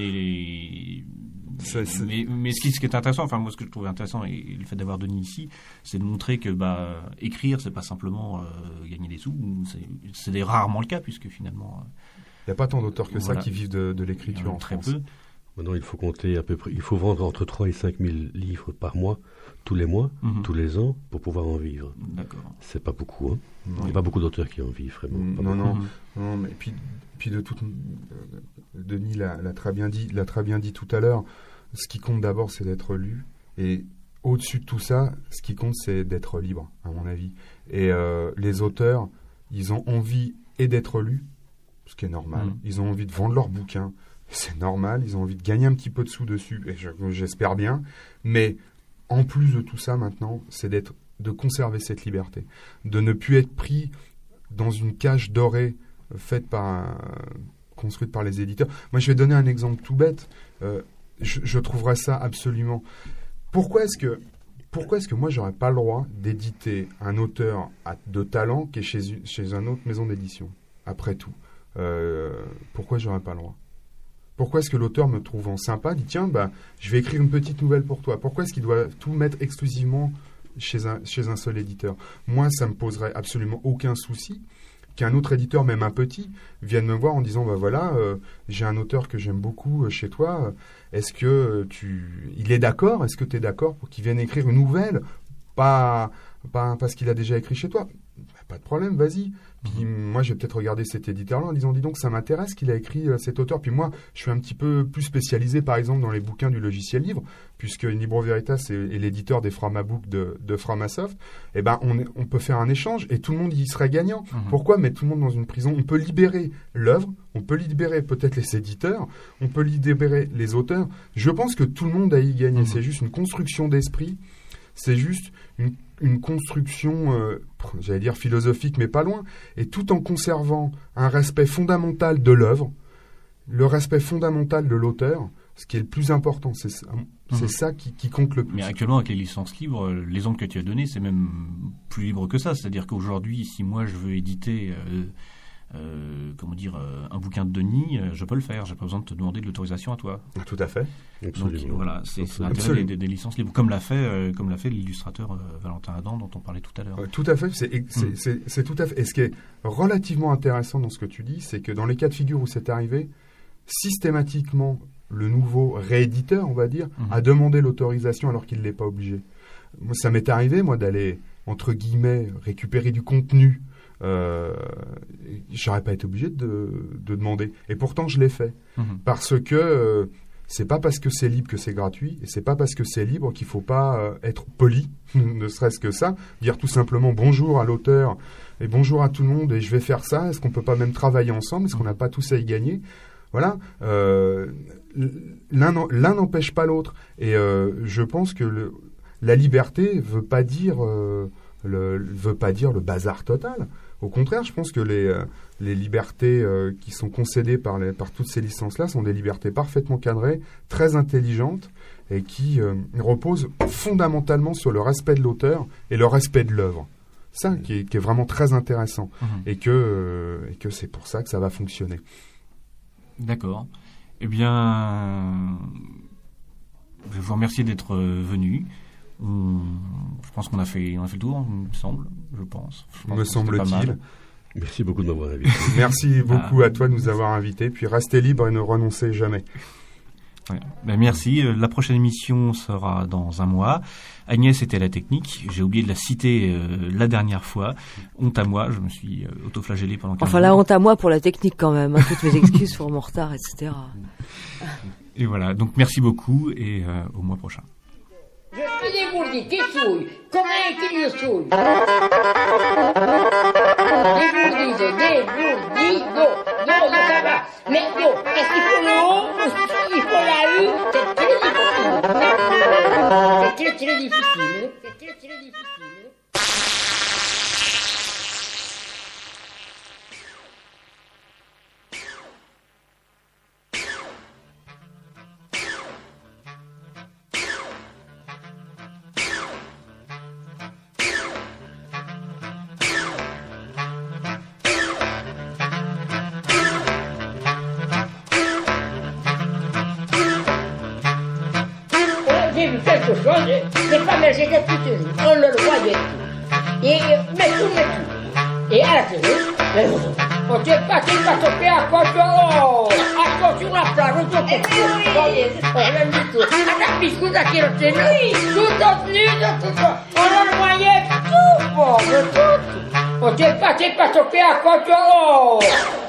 Mais ce qui est intéressant, enfin moi ce que je trouve intéressant et le fait d'avoir Denis ici, c'est de montrer que écrire, c'est pas simplement gagner des sous. C'est rarement le cas puisque finalement. Il n'y a pas tant d'auteurs que ça qui vivent de l'écriture en très France. peu. Maintenant, il faut compter à peu près. Il faut vendre entre 3 et 5 000 livres par mois, tous les mois, tous les ans, pour pouvoir en vivre. D'accord. C'est pas beaucoup. Hein. Il n'y a pas beaucoup d'auteurs qui en vivent vraiment. Non, mais puis de toute, Denis l'a très bien dit tout à l'heure. Ce qui compte d'abord, c'est d'être lu. Et au-dessus de tout ça, ce qui compte, c'est d'être libre, à mon avis. Et les auteurs, ils ont envie d'être lus, ce qui est normal. Ils ont envie de vendre leurs bouquins. C'est normal, ils ont envie de gagner un petit peu de sous dessus, et j'espère bien. Mais en plus de tout ça, maintenant, c'est de conserver cette liberté, de ne plus être pris dans une cage dorée construite par les éditeurs. Moi, je vais donner un exemple tout bête. Je trouverais ça absolument... Pourquoi est-ce que moi, j'aurais pas le droit d'éditer un auteur de talent qui est chez une autre maison d'édition? Après tout, pourquoi j'aurais pas le droit? Pourquoi est-ce que l'auteur, me trouvant sympa, dit tiens, je vais écrire une petite nouvelle pour toi? Pourquoi est-ce qu'il doit tout mettre exclusivement chez un seul éditeur? Moi, ça me poserait absolument aucun souci qu'un autre éditeur, même un petit, vienne me voir en disant voilà, j'ai un auteur que j'aime beaucoup chez toi. Est-ce que il est d'accord? Est-ce que tu es d'accord pour qu'il vienne écrire une nouvelle? Pas parce qu'il a déjà écrit chez toi. Pas de problème, vas-y. Puis moi, je vais peut-être regarder cet éditeur-là en disant, dis donc, ça m'intéresse qu'il a écrit cet auteur. Puis moi, je suis un petit peu plus spécialisé, par exemple, dans les bouquins du logiciel libre, puisque Libro Veritas est l'éditeur des Framabook de Framasoft. Eh ben, on peut faire un échange et tout le monde y serait gagnant. Pourquoi mettre tout le monde dans une prison? On peut libérer l'œuvre, on peut libérer peut-être les éditeurs, on peut libérer les auteurs. Je pense que tout le monde a y gagné. C'est juste une construction d'esprit. C'est juste une construction, j'allais dire philosophique, mais pas loin, et tout en conservant un respect fondamental de l'œuvre, le respect fondamental de l'auteur, ce qui est le plus important. C'est ça qui compte le plus. Mais actuellement, avec les licences libres, l'exemple que tu as donné, c'est même plus libre que ça. C'est-à-dire qu'aujourd'hui, si moi je veux éditer un bouquin de Denis, je peux le faire. J'ai pas besoin de te demander de l'autorisation à toi. Tout à fait. Donc voilà, c'est l'intérêt des licences libres, comme l'a fait l'illustrateur Valentin Adam dont on parlait tout à l'heure. Tout à fait, c'est tout à fait. Et ce qui est relativement intéressant dans ce que tu dis, c'est que dans les cas de figure où c'est arrivé, systématiquement, le nouveau rééditeur, on va dire, a demandé l'autorisation alors qu'il ne l'est pas obligé. Moi, ça m'est arrivé, d'aller, entre guillemets, récupérer du contenu. J'aurais pas été obligé de demander. Et pourtant, je l'ai fait. Parce que c'est pas parce que c'est libre que c'est gratuit, et c'est pas parce que c'est libre qu'il faut pas être poli, ne serait-ce que ça, dire tout simplement bonjour à l'auteur et bonjour à tout le monde et je vais faire ça. Est-ce qu'on peut pas même travailler ensemble? Est-ce qu'on n'a pas tous à y gagner? Voilà. L'un n'empêche pas l'autre. Et je pense que la liberté veut pas dire le bazar total. Au contraire, je pense que les libertés qui sont concédées par toutes ces licences-là sont des libertés parfaitement cadrées, très intelligentes, et qui reposent fondamentalement sur le respect de l'auteur et le respect de l'œuvre. Ça qui est vraiment très intéressant, et que c'est pour ça que ça va fonctionner. D'accord. Eh bien, je vous remercie d'être venu. Je pense qu'on a fait le tour, il me semble, me semble-t-il. Merci beaucoup de m'avoir invité. Merci beaucoup à toi de nous avoir invités. Puis restez libre et ne renoncez jamais. Ouais. Ben merci. La prochaine émission sera dans un mois. Agnès était à la technique. J'ai oublié de la citer la dernière fois. Honte à moi, je me suis autoflagellé pendant 15 jours. La honte à moi pour la technique quand même. Toutes mes excuses pour mon retard, etc. Et voilà. Donc merci beaucoup et au mois prochain. Je suis dégourdi, qui souille? Comment est-il le souille? Dégourdi, non, ça va. Mais non, est-ce qu'il faut le haut ou il faut la U? C'est très difficile. C'est très difficile. j'ai vu quelque chose, les femmes, elles étaient toutes nues. On le voyait tout. Et, mais tout. Et à la télé, on ne pas toqué à côté, à côté de la plage, on toque rien du tout. À la biscuit, à qui le tenait, tout nu, on le voyait tout, bon, tout. On ne pas toqué à côté,